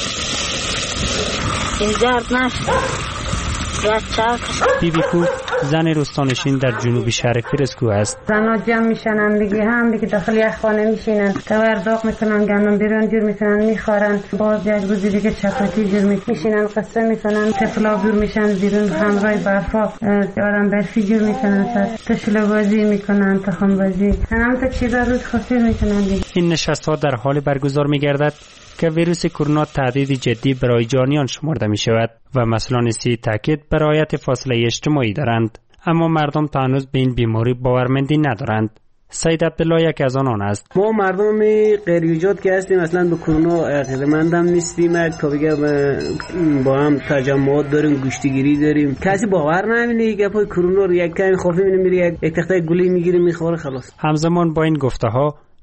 بیبی کو زن روستانشین در جنوب شهر فیروزکو است. زنها جمع میشنن هم دیگه داخل یک خانه میشینن، تور داغ میکنن، گندم بریان جور میکنن میخورن، باز یک روزی دیگه چپاتی جور میشینن قصه میکنن، تفلا جور میشن بیرون همراه برفا آدم برفی جور میکنن، تشله بازی میکنن، تخم بازی، هم تا چیزا روز خاصی میکنن دیگه. این نشست ها در حال برگزار میگردد که ویروس کرونا تهدید جدی برای جانیان شمرده می شود و مسئولان صحی تاکید بر رعایت فاصله اجتماعی دارند، اما مردم تا هنوز به این بیماری باورمندی ندارند. سید عبدالله یک از آنان است. ما مردم غیرجات که هستیم اصلا به کرونا عقیده‌مند هم نیستیم، تا بگم با هم تجمعات داریم، گوشتگیری داریم، کسی باور نمی‌کنه که پای کرونا رو یک کمی خوفی می‌میره، یک تخته گلی می‌گیره می‌خوره خلاص. همزمان با این گفته‌ها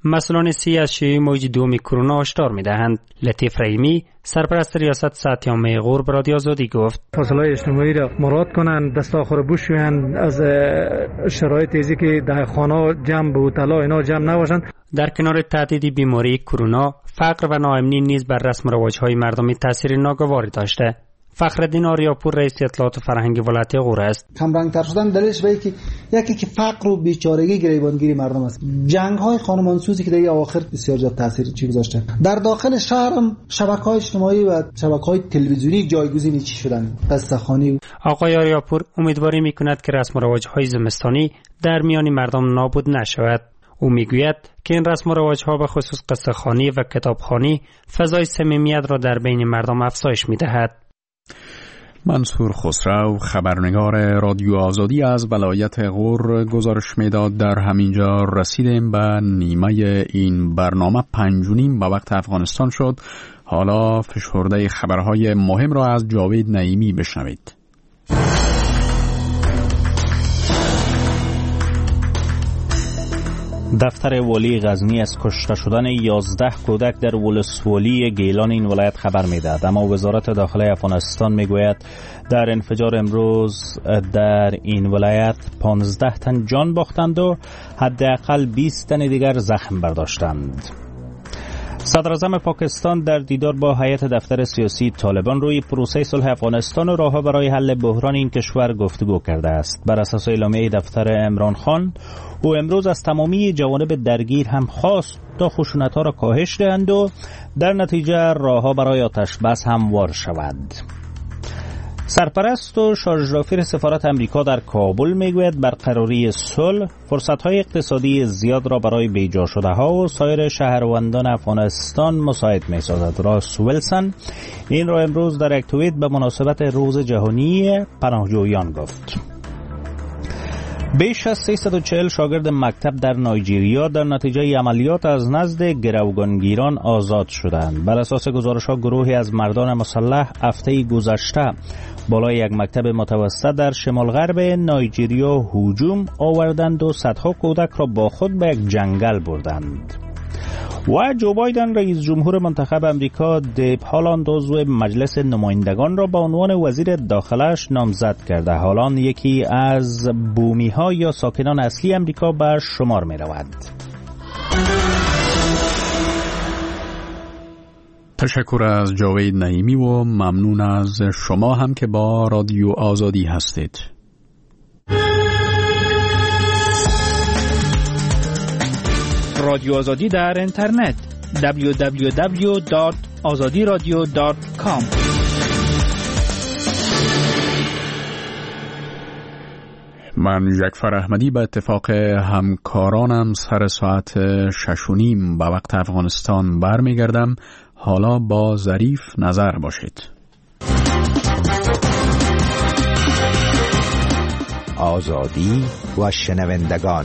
مسئولان سی از شیوع موج دوم کرونا هشدار می‌دهند. لطیف رحیمی سرپرست ریاست صحت عامه غور به رادیو آزادی گفت فاصله اجتماعی را مراعات کنند، دست آخر بشویند، از شرایط ازی که در خانه جمع بود طلا اینا جمع نباشند. در کنار تهدید بیماری کرونا، فقر و ناامنی نیز بر رسم و رواج‌های مردمی تاثیر ناگواری داشته. فخرالدین آریاپور رئیس اطلاعات فرهنگی ولایت غور است. کم رنگ‌تر شدن دلیلش به یکی که فقر و بیچارگی گریبانگیری مردم است. جنگ‌های خانمانسوزی که در آخر بسیار زیاد تاثیر گذاشته. در داخل شهر هم شبکه‌های اجتماعی و شبکه‌های تلویزیونی جایگزین چی شدن. قصه‌خوانی. آقای آریاپور امیدواری می‌کند که رسم و رواج‌های زمستانی در میان مردم نابود نشود. او میگوید که این رسم و رواج‌ها به خصوص قصه‌خوانی و کتابخوانی فضای صمیمیت را در بین مردم افزایش می‌دهد. منصور خسرو خبرنگار رادیو آزادی از ولایت غور گزارش میداد. در همینجا رسیدیم به نیمه این برنامه 5:30 به وقت افغانستان شد. حالا فشرده خبرهای مهم را از جاوید نعیمی بشنوید. دفتر والی غزنی از کشته شدن 11 کودک در ولسوالی گیلان این ولایت خبر میدهد، اما وزارت داخله افغانستان میگوید در انفجار امروز در این ولایت 15 تن جان باختند و حداقل 20 تن دیگر زخم برداشتند. صدر اعظم پاکستان در دیدار با هیئت دفتر سیاسی طالبان روی پروسه صلح افغانستان و راه‌ها برای حل بحران این کشور گفتگو کرده است. بر اساس اعلامیه دفتر عمران خان، او امروز از تمامی جوانب درگیر هم خواست تا خشونت‌ها را کاهش دهند و در نتیجه راه‌ها برای آتش بس هموار شود. سرپرست و شارژ سفارت امریکا در کابل میگوید برقراری صلح فرصت‌های اقتصادی زیاد را برای بیجا شده‌ها و سایر شهروندان افغانستان مساعد می‌سازد. راس ویلسون این را امروز در یک توییت به مناسبت روز جهانی پناهجویان گفت. بیش از 340 شاگرد مکتب در نایجیریا در نتیجه عملیات از نزد گروگانگیران آزاد شدند. بر اساس گزارش‌ها گروهی از مردان مسلح هفته گذشته بالای یک مکتب متوسط در شمال غرب نایجیریا هجوم آوردند و صدها کودک را با خود به یک جنگل بردند. و جو بایدن رئیس جمهور منتخب امریکا دیو هالند عضو مجلس نمایندگان را به عنوان وزیر داخله‌اش نامزد کرده. هالند یکی از بومی‌ها یا ساکنان اصلی امریکا به شمار می‌رود. تشکر از جاوید نعیمی و ممنون از شما هم که با رادیو آزادی هستید. رادیو آزادی در اینترنت www.azadiradio.com. من جعفر احمدی به اتفاق همکارانم سر ساعت 6:30 به وقت افغانستان برمیگردم. حالا با ظریف نظر باشید. آزادی و شنوندگان.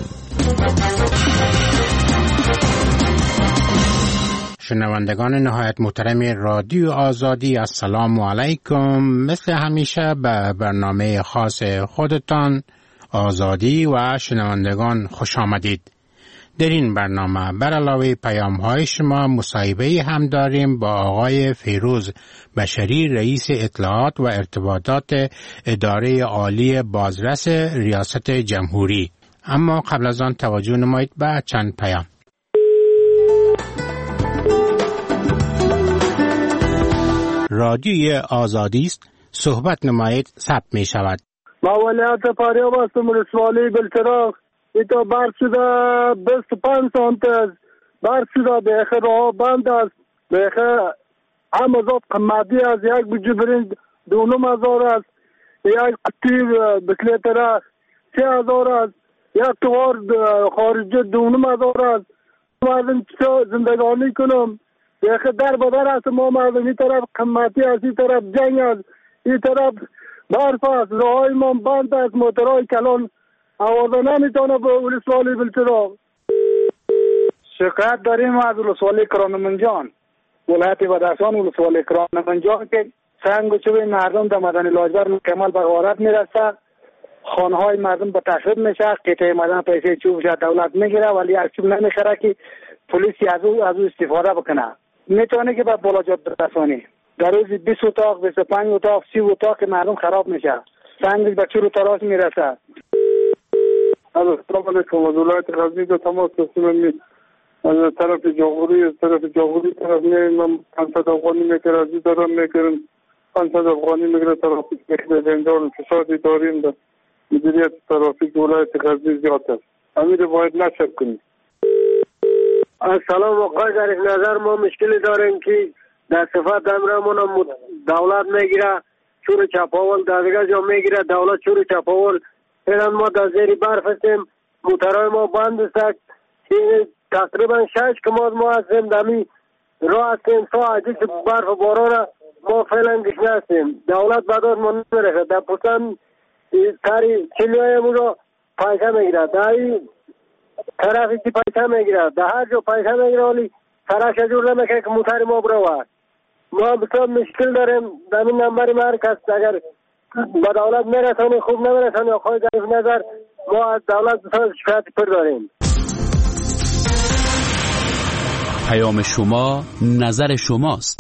شنوندگان نهایت محترم رادیو آزادی، السلام علیکم. مثل همیشه به برنامه خاص خودتان آزادی و شنوندگان خوش آمدید. در این برنامه بر علاوه پیام‌های شما مصاحبه هم داریم با آقای فیروز بشری، رئیس اطلاعات و ارتباطات اداره عالی بازرس ریاست جمهوری. اما قبل از آن توجه نمایید به چند پیام. رادیوی آزادی است، صحبت نمایید، ثبت می شود. ما ولایت فاریاب هستم، ولسوالی بلچراغ. ایتا برف شده 25 سانت است. برف شده بیخه راه بند است. بیخه هم ازاد قمدی است. یک بجو برنج 2,000 است. یک قطی بکلیتره 3,000 است. یک توار خارجی 2,000 است. مردم چطور زندگانی کنم؟ بیخه در بدر است. ما مردم این طرف قمدی است، این طرف جنگ است، این طرف برف است. راهای ما بند است. موترهای کلان آوازه نمیتونه به ولسوالی بلچراغ. شکایت داریم از ولسوالی کرانمنجان، ولایت بدخشان، ولسوالی کرانمنجان که سنگ و چوب مردم در مدن لاجبر مکمل به غارت میرسه. خانه های مردم به تخریب میشه. قطعه مدن پیسه چوب دولت میگیره ولی از چوب نمیخره که پلیسی از او استفاده بکنه. میتونه که به بالا جاده برسونه. در روز 20 اتاق 25 اتاق 30 اتاق که مردم خراب میشه، سنگش به چور و تراس میرسه. السلام علیکم. از ولایت غزنی به تماس رسیدم. از طرف جمهوری طرف من 500 افغانی میکردم دارم میکردم 500 افغانی میگیره ترافیک میگیره انجام فسادی داریم در مدیریت ترافیک ولایت غزنی زیاد است. امیر باید نشر کنیم. سلام آقای ظریف نظر، ما مشکلی داریم که در صفت امرمون دولت میگیره چور چپاول، در دیگه جا میگیره دولت چور چپاول. فعلا ما در زیر برف هستیم، موترهای ما بند است. تقریبا 6 کماد ما هستیم دمی راه هستیم تا عجیز برف و باران ما فعلا گشنه هستیم. دولت بداد ما نمیرسه. در پوستان تاری چلیهای مورا پیسه میگیره، در این طرفی که پیسه میگیره، در هر جا پیسه میگیره ولی سرش جور نمیکنه که موتر ما بروه. ما بسیار مشکل داریم. در این نمبر مرکز اگر به دولت میرسانی خوب نمیرسانی آقای ظریف نظر، ما از دولت بسیار شکایت پر داریم. پیام شما نظر شماست.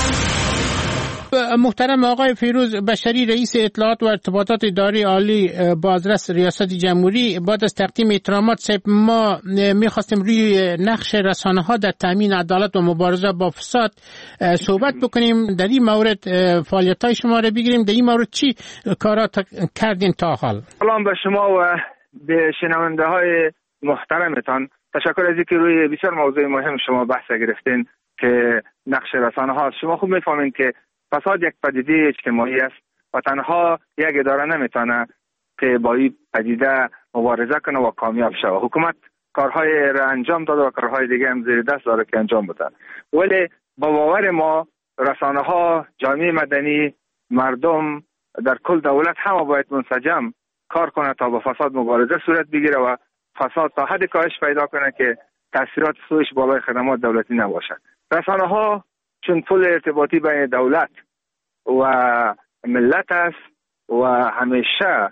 محترم آقای فیروز بشری رئیس اطلاعات و ارتباطات اداره عالی بازرس ریاست جمهوری، بعد از تقدیم احترامات صاحب ما میخواستیم روی نقش رسانه ها در تامین عدالت و مبارزه با فساد صحبت بکنیم. در این مورد فعالیت های شما رو بگیریم. در این مورد چی کارات کردین تا حال؟ سلام به شما و به شنونده های محترمتان. تشکر از اینکه روی بسیار موضوع مهم شما بحث گرفتین که نقش رسانه ها. شما خوب میفهمین که فساد یک پدیده اجتماعی است و تنها یک اداره نمیتونه که با این پدیده مبارزه کنه و کامیاب شه. حکومت کارهای را انجام داده و کارهای دیگه هم زیر دست داره که انجام بده، ولی با باور ما رسانه ها، جامعه مدنی، مردم در کل دولت هم باید منسجم کار کنه تا با فساد مبارزه صورت بگیره و فساد تا حد کاهش پیدا کنه که تاثیرات سوش بالای خدمات دولتی نباشد. رسانه ها چون پل ارتباطی بین دولت و ملت است و همیشه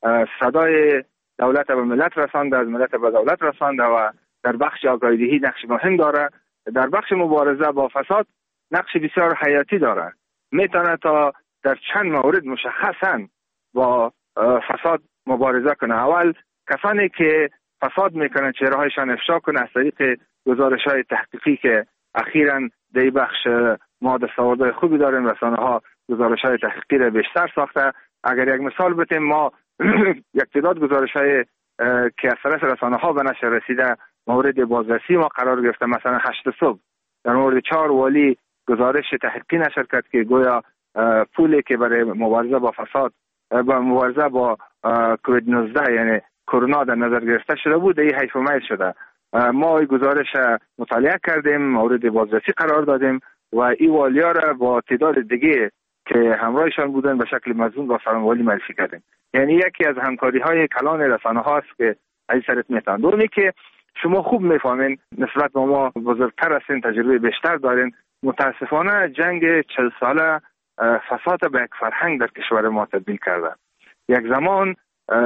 صدای دولت به ملت رسانده، از ملت به دولت رسانده و در بخش آگاهی‌دهی نقش مهم داره. در بخش مبارزه با فساد نقش بسیار حیاتی داره. میتونه تا در چند مورد مشخصا با فساد مبارزه کنه. اول کسانی که فساد میکنه چهرهایشان افشا کنه از طریق گزارش‌های تحقیقی که اخیراً در بخش ما دستاوردهای خوبی داریم. رسانه ها گزارش‌های تحقیقی را بیشتر ساخته. اگر یک مثال بتیم، ما یک تعداد گزارش‌های که از طرف رسانه ها به نشر رسیده مورد بازرسی ما قرار گرفته. مثلا 8 صبح در مورد 4 والی گزارش تحقیقی نشر کرد که گویا پولی که برای مبارزه با فساد با مبارزه با کووید 19 یعنی کرونا در نظر گرفته شده بود، این حیف و میل شده. ما این گزارش مطالعه کردیم، مورد بازرسی قرار دادیم و این والیا را با تعداد دیگه که همراهشان بودن به شکل مضمون با فرمانوالی معرفی کردیم. یعنی یکی از همکاری‌های کلان رسانه هاست که از سرت میتن. دومی که شما خوب میفهمین نسبت به ما بزرگتر هستین، تجربه بیشتر دارین. متاسفانه جنگ 40 ساله فساد به یک فرهنگ در کشور ما تبدیل کرده. یک زمان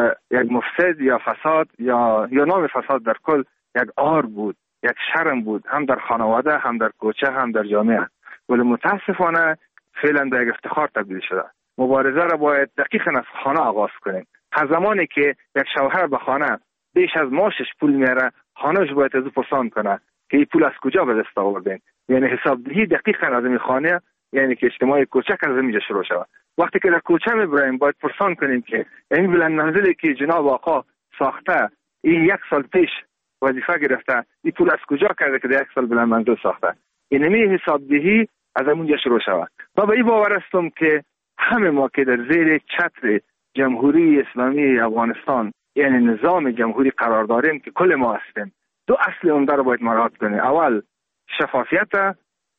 یک مفسد یا فساد یا نام فساد در کل یک عار بود، یک شرم بود، هم در خانواده، هم در کوچه، هم در جامعه. ولی متاسفانه فعلا به یک افتخار تبدیل شده. مبارزه را باید دقیقاً از خانه آغاز کنیم. هر زمانی که یک شوهر به خانه بیش از معاشش پول میاره، خانه‌اش باید از او پرسان کنه که این پول از کجا به دست آوردین. یعنی حسابدهی دقیقاً از این خانه، یعنی که اجتماع کوچک از اینجا شروع شود. وقتی که در کوچه میبریم باید پرسان کنیم که این بلند منزلی که جناب آقا ساخته، این 1 سال پیش وظیفه گرفته، این پول از کجا کرده که در 1 سال بلند منزل ساخته. اینمی حسابدهی از اونجا شروع شود. ما به این باور هستم که همه ما که در زیر چتر جمهوری اسلامی افغانستان یعنی نظام جمهوری قرار داریم که کل ما هستیم، 2 اصل عمده رو باید مراعات کنیم. اول شفافیت،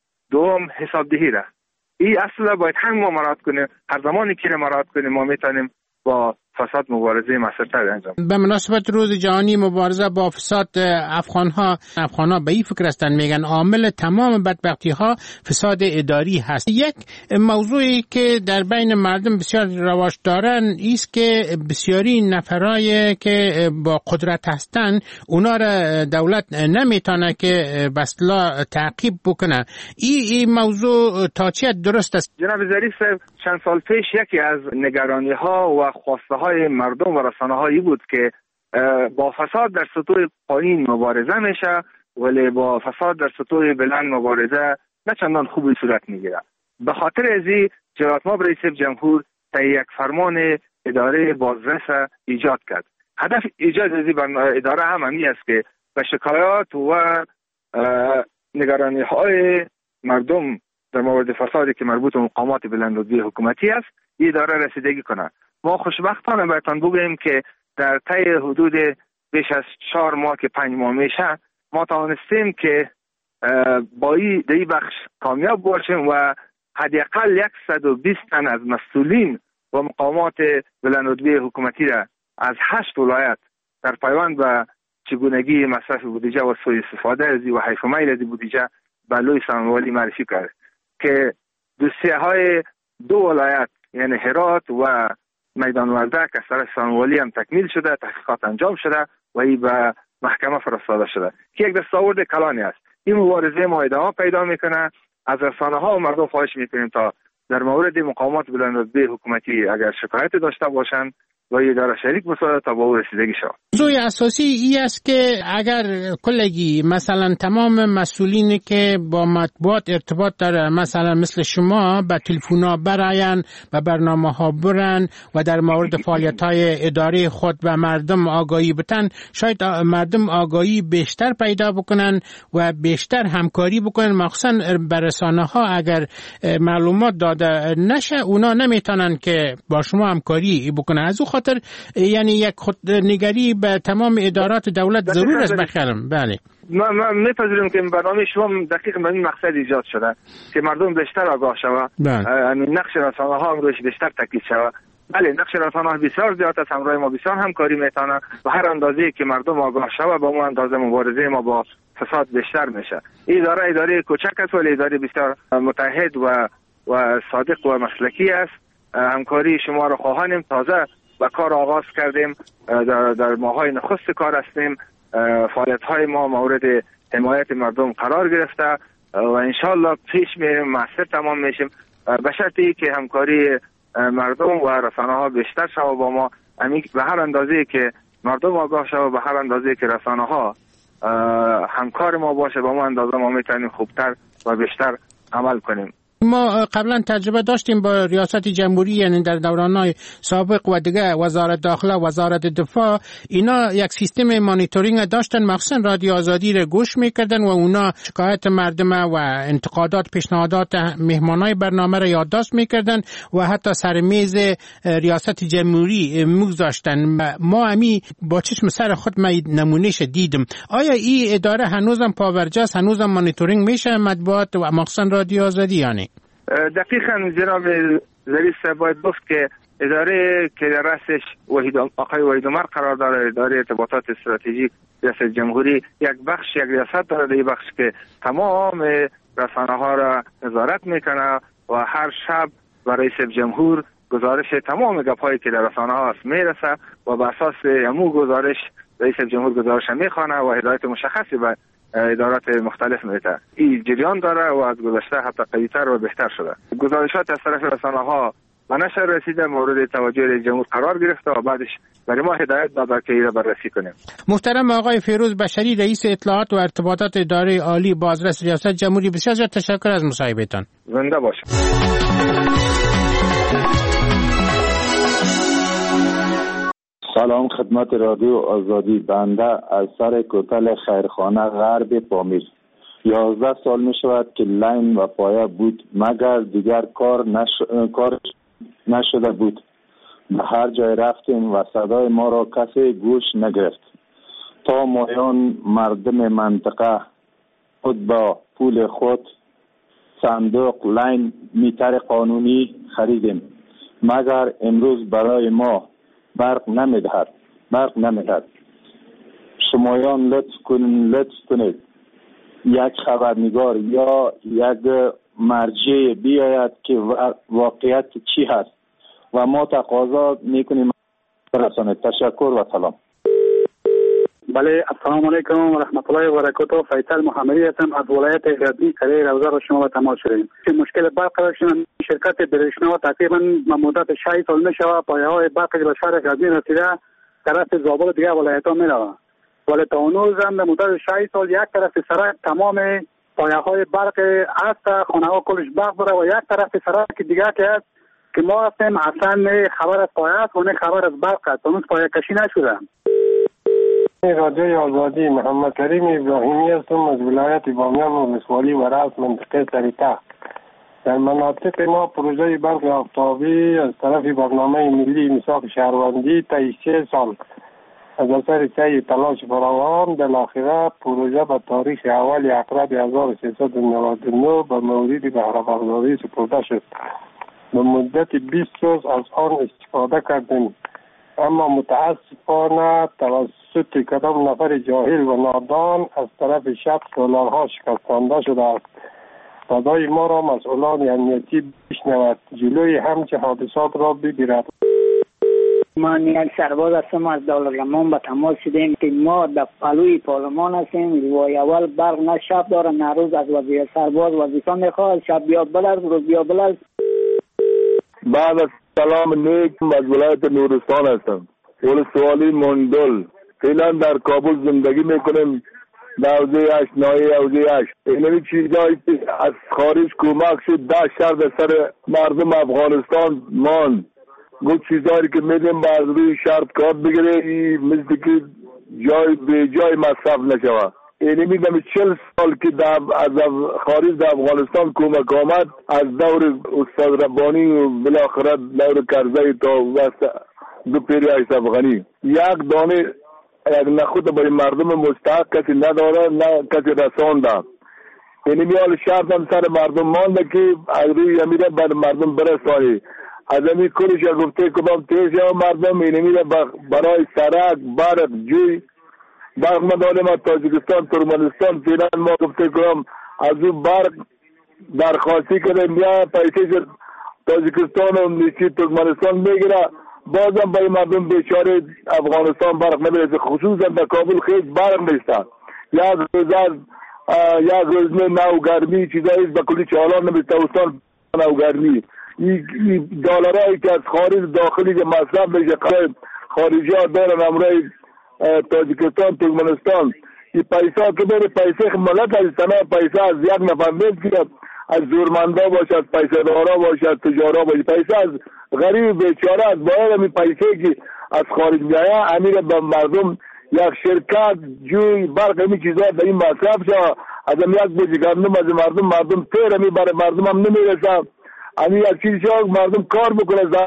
دوم حسابدهی را. این اصل باید هم ما مراعات کنیم. هر زمانی که مراعات کنیم ما میتونیم با فساد مبارزه موثرتر انجام. به مناسبت روز جهانی مبارزه با فساد افغانها به این فکر هستند، میگن عامل تمام بدبختی ها فساد اداری هست. یک موضوعی که در بین مردم بسیار رواج دارن است که بسیاری نفرای که با قدرت هستن اونا را دولت نمیتونه که بسلا تعقیب بکنه. این موضوع تا چه درست است؟ جناب ظریف صاحب، چند سال پیش یکی از نگرانی ها و خواسته های مردم و رسانه هایی بود که با فساد در سطوح پایین مبارزه میشه ولی با فساد در سطوح بلند مبارزه نه چندان خوبی صورت میگیره. به خاطر ازی جلالت مآب رئیس جمهور یک فرمان اداره بازرس ایجاد کرد. هدف ایجاد ازی اداره همین است که به شکایات و نگرانی های مردم در مورد فسادی که مربوط به مقامات بلندرتبه حکومتی است این اداره رسیدگی کنه. ما خوشبختانه بهتان بگوییم که در طی حدود بیش از 4 ماه که 5 ماه میشه ما توانستیم که با این بخش کامیاب باشیم و حداقل 120 تن از مسئولین و مقامات بلندرتبه حکومتی را از 8 ولایت در پیوند به چگونگی مصرف بودجه و سوء استفاده از و حیف میل از بودجه به لوی سامانوالی معرفی کرد که دوسیه های 2 ولایت یعنی هرات و میدان وردک از طرف سامانوالی هم تکمیل شده، تحقیقات انجام شده و این به محکمه فرستاده شده که یک دستاورد کلانی است. این مبارزه ما ادامه پیدا میکنه. از رسانه ها و مردم خواهش میکنیم تا در مورد مقامات بلندرتبه حکومتی اگر شکایت داشته باشند و اداره شریک بسازد تا با او رسیدگی شود. موضوع اساسی این است که اگر کلگی مثلا تمام مسئولینی که با مطبوعات ارتباط داره مثلا مثل شما به تلفن‌ها براین و برنامه‌ها برن و در مورد فعالیت‌های اداره خود و مردم آگاهی بتن، شاید مردم آگاهی بیشتر پیدا بکنن و بیشتر همکاری بکنن. مخصوصا بر رسانه‌ها اگر معلومات داده نشه اونا نمیتونن که با شما همکاری بکنن. از او خاطر یعنی یک خودنگری به تمام ادارات دولت ضرور است بخیرم. بله ما میپذیریم که برنامه شما دقیق به این مقصد ایجاد شده که مردم بیشتر آگاه شود، نقش رسانه ها روش بیشتر تاکید شود. بله نقش رسانه ها بسیار زیاد است، همراه ما بسیار همکاری میتونه و هر اندازه که مردم آگاه شود با اون اندازه مبارزه ما با فساد بیشتر میشه. این اداره کوچک است ولی اداره بسیار متحد و صادق و مسلکی است. همکاری شما را خواهانیم. تازه و کار آغاز کردیم، در ماهای نخست کار هستیم. فعالیت‌های ما مورد حمایت مردم قرار گرفته و انشالله پیش میریم، موثر تمام میشیم به شرطی که همکاری مردم و رسانه‌ها بیشتر شود با ما. به هر اندازه که مردم آگاه شود، به هر اندازه که رسانه‌ها همکار ما باشه، با ما اندازه ما میتونیم خوبتر و بیشتر عمل کنیم. ما قبلا تجربه داشتیم با ریاست جمهوری، یعنی در دوران‌های سابق و دیگه وزارت داخله، وزارت دفاع، اینا یک سیستم مانیتورینگ داشتن، مخصوصا رادیو آزادی رو گوش میکردن و اونا شکایت مردم و انتقادات، پیشنهادات مهمانای برنامه رو یادداشت میکردن و حتی سر میز ریاست جمهوری میگذاشتن. ما همی با چشم سر خود نمونهش دیدم. آیا این اداره هنوزم پاورجاست، هنوزم مانیتورینگ میشه مطبوعات و مخصوصا رادیو آزادی؟ یعنی دقیقاً جناب ظریف صاحب باید گفت که اداره که در رأسش آقای وحید عمر قرار داره، اداره ارتباطات استراتژیک ریاست جمهوری، یک ریاست داره، یک بخش که تمام رسانه ها را نظارت میکنه و هر شب با رئیس جمهور گزارش تمام گپ‌هایی که در رسانه ها است میرسه و بر اساس همون گزارش رئیس جمهور گزارش میخوانه و هدایت مشخصی به ادارات مختلف میده. این جریان داره و از گذشته حتی قوی‌تر و بهتر شده. گزارشات از طرف رسانه‌ها و نشر رسیده مورد توجه رئیس جمهور قرار گرفته و بعدش برای ما هدایت داده که این بررسی کنیم. محترم آقای فیروز بشری، رئیس اطلاعات و ارتباطات اداره عالی بازرس ریاست جمهوری، بسیار تشکر از مصاحبهتان. زنده باشید. سلام خدمت رادیو آزادی. بنده از سر کوتل خیرخانه غرب پامیر 11 سال می شود که لین و پایه بود مگر دیگر کار نشده بود. به هر جای رفتیم و صدای ما را کسی گوش نگرفت تا مایان مردم منطقه خود با پول خود صندوق لین میتر قانونی خریدیم. مگر امروز برای ما برق نمیدهد. شمایان لطف کنید یک خبرنگار یا یک مرجع بیاید که واقعیت چی هست و ما تقاضا میکنیم برسانید. تشکر و سلام. بله، السلام علیکم و رحمت الله و برکاته. فیصل محمدی هستم از ولایت غزنی قریه روزه را شما تماس شدیم. مشکل برق داشتیم. شرکت برشنا تقریبا مدت 6 سال میشوه پایه‌های برق به شهر غزنی رسیده، طرف زابل دیگه ولایت‌ها میروه، ولی تا هنوز هم در مدت 6 سال یک طرف سرک تمام پایه‌های برق است، خانه‌ها کلش برق داره و یک طرف سرک دیگه که است که ما هستیم اصلا نه خبر از پایه است و نه خبر از برق است. هنوز پایه کشی نشده. رادیوی آزادی، محمد کریم ابراهیمی هستم از ولایت بامیان ولسوالی و راس منطقه سریتا. در مناطق ما پروژه برق آفتابی از طرف برنامه ملی میثاق شهروندی تا 3 سال از اثر سعی تلاش فراوان بالاخره پروژه به تاریخ اول اپریل 1399 به مورد بهره‌برداری سپرده شد. به مدت 20 روز از آن استفاده کردیم، اما متاسفانه توسط کدام نفر جاهل و نادان از طرف شب سولارها شکستانده شده است. صدای ما را مسئولان امنیتی بشنود، جلوی همچه حادثات را بگیرد. ما نیل سرباز هستم از دولت‌رمان به تماس شدیم که ما در پلوی پارلمان هستیم. روای اول برق نه شب داره نه روز. از وزیر سرباز وظیفه میخواد شب بیا بلرز روز بیا بلرز. بعد از سلام نیک از ولایت نورستان هستم، ولسوالی مندل. فعلا در کابل زندگی میکنیم، در حوزه 8 ناحیه حوزه 8. اینمی چیزایی از خارج کمک شد 10 شهر در سر مردم افغانستان ماند. گفت چیزایی که میدیم باز روی شرط کار بگیره، مثل که جای به جای مصرف نشوه. اینی میگم 40 سال که از خارج در افغانستان کمک آمد، از دور استاد ربانی و بالاخره دور کرزی تا وسط دو پیری اشرف غنی یک دانه یک نخود برای مردم مستحق کسی نداره، نه کسی رسانده. اینی میال شرط هم سر مردم مانده که از روی امیره بر مردم برسانی. از امی کلش گفته کدام تیز یا مردم اینی میره برای سرک برق جوی برق مدارم از تاجیکستان ترکمنستان فیلن ما گفته کنم از اون برق درخواستی کردیم یا پیسه تاجیکستان و نیچی ترکمنستان میگیره، بازم برای مردم بیچاره افغانستان برق نمیرسه. خصوصا در کابل خیلی برق نیسته، یک روز نو گرمی چیزایی به کلی چالان نمیسته استان نو گرمی. این دلارایی که از خارج داخلی که مصرف میشه خارجی ها دارن امرای تاجیکستان ترکمنستان، این پیسه که بره پیسه ملت از تنها پیسه از یک نفر میگیره، از زورمندا باشه، از پیسه دارا باشه، از تجارا باشه، پیسه از غریب بیچاره از باید همین پیسه که از خارج میایه امیر به مردم یک شرکت جوی برق همین چیزا به این مصرف شد. از هم یک بوجی گندم از مردم تیر همی برای مردم هم نمیرسه. همین یک چیز شد مردم کار بکنه.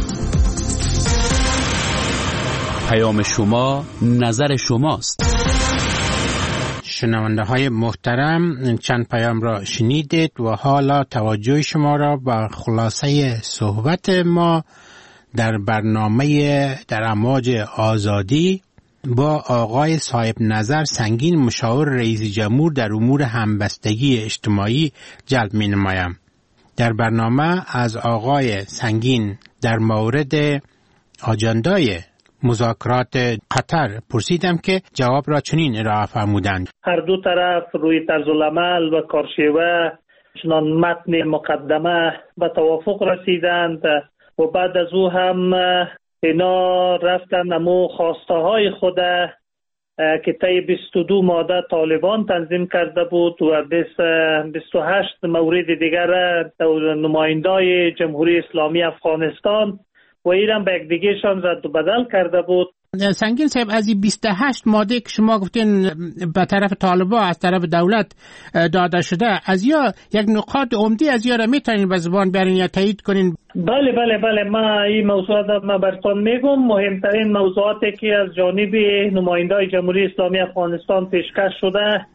پیام شما نظر شماست. شنونده های محترم، چند پیام را شنیدید و حالا توجه شما را به خلاصه صحبت ما در برنامه در امواج آزادی با آقای صاحب نظر سنگین مشاور رئیس جمهور در امور همبستگی اجتماعی جلب می نمایم. در برنامه از آقای سنگین در مورد آجندای مذاکرات قطر پرسیدم که جواب را چنین ارائه فرمودند: هر دو طرف روی طرز العمل و کارشیوه چنان متن مقدمه به توافق رسیدند و بعد از او هم اینا رفتن امو خواسته های خود که طی 22 ماده طالبان تنظیم کرده بود و 28 مورد دیگر نمایندای جمهوری اسلامی افغانستان و ایران به یک دیگهشان رد و بدل کرده بود. سنگین صاحب، از این 28 ماده که شما گفتین به طرف طالبان از طرف دولت داده شده، از یا یک نقاط عمده از یا را میتونین به زبان بیارین یا تایید کنین؟ بله ما این موضوعات ما براتون میگم. مهمترین موضوعاتی که از جانب نمایندای جمهوری اسلامی افغانستان پیشکش شده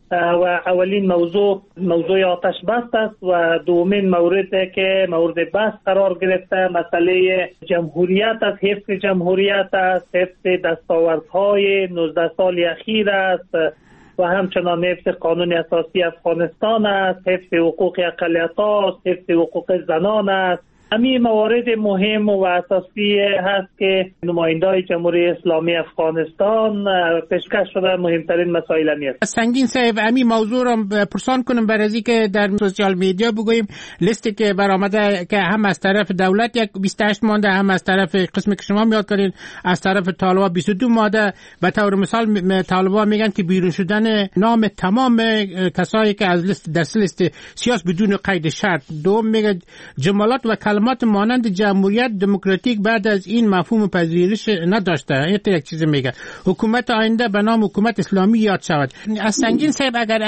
و اولین موضوع آتش بس است و دومین مورد که مورد بحث قرار گرفته مسئله جمهوریت است، حفظ جمهوریت است، حفظ دستاوردهای 19 سال اخیر است و همچنان حفظ قانون اساسی افغانستان است، حفظ حقوق اقلیت‌ها است، حفظ حقوق زنان است. همین موارد مهم و اساسی هست که نماینده‌های جمهوری اسلامی افغانستان پیشکش شده مهمترین مسائل است. سنگین صاحب امی موضوع را پرسان کنم برای از اینکه در سوشال میدیا بگوییم لیستی که برآمده که هم از طرف دولت یک 28 ماده، هم از طرف قسمی که شما میاد کردین از طرف طالبان 22 ماده. به طور مثال طالبان میگن که بیرون شدن نام تمام کسایی که از لیست در لیست سیاسی بدون قید شرط. دوم میگه جملات و کلمات مانند جمهوریت دموکراتیک بعد از این مفهوم پذیرش نداشته. یک چیز میگه حکومت آینده به نام حکومت اسلامی یاد شود. از سنگین صاحب اگر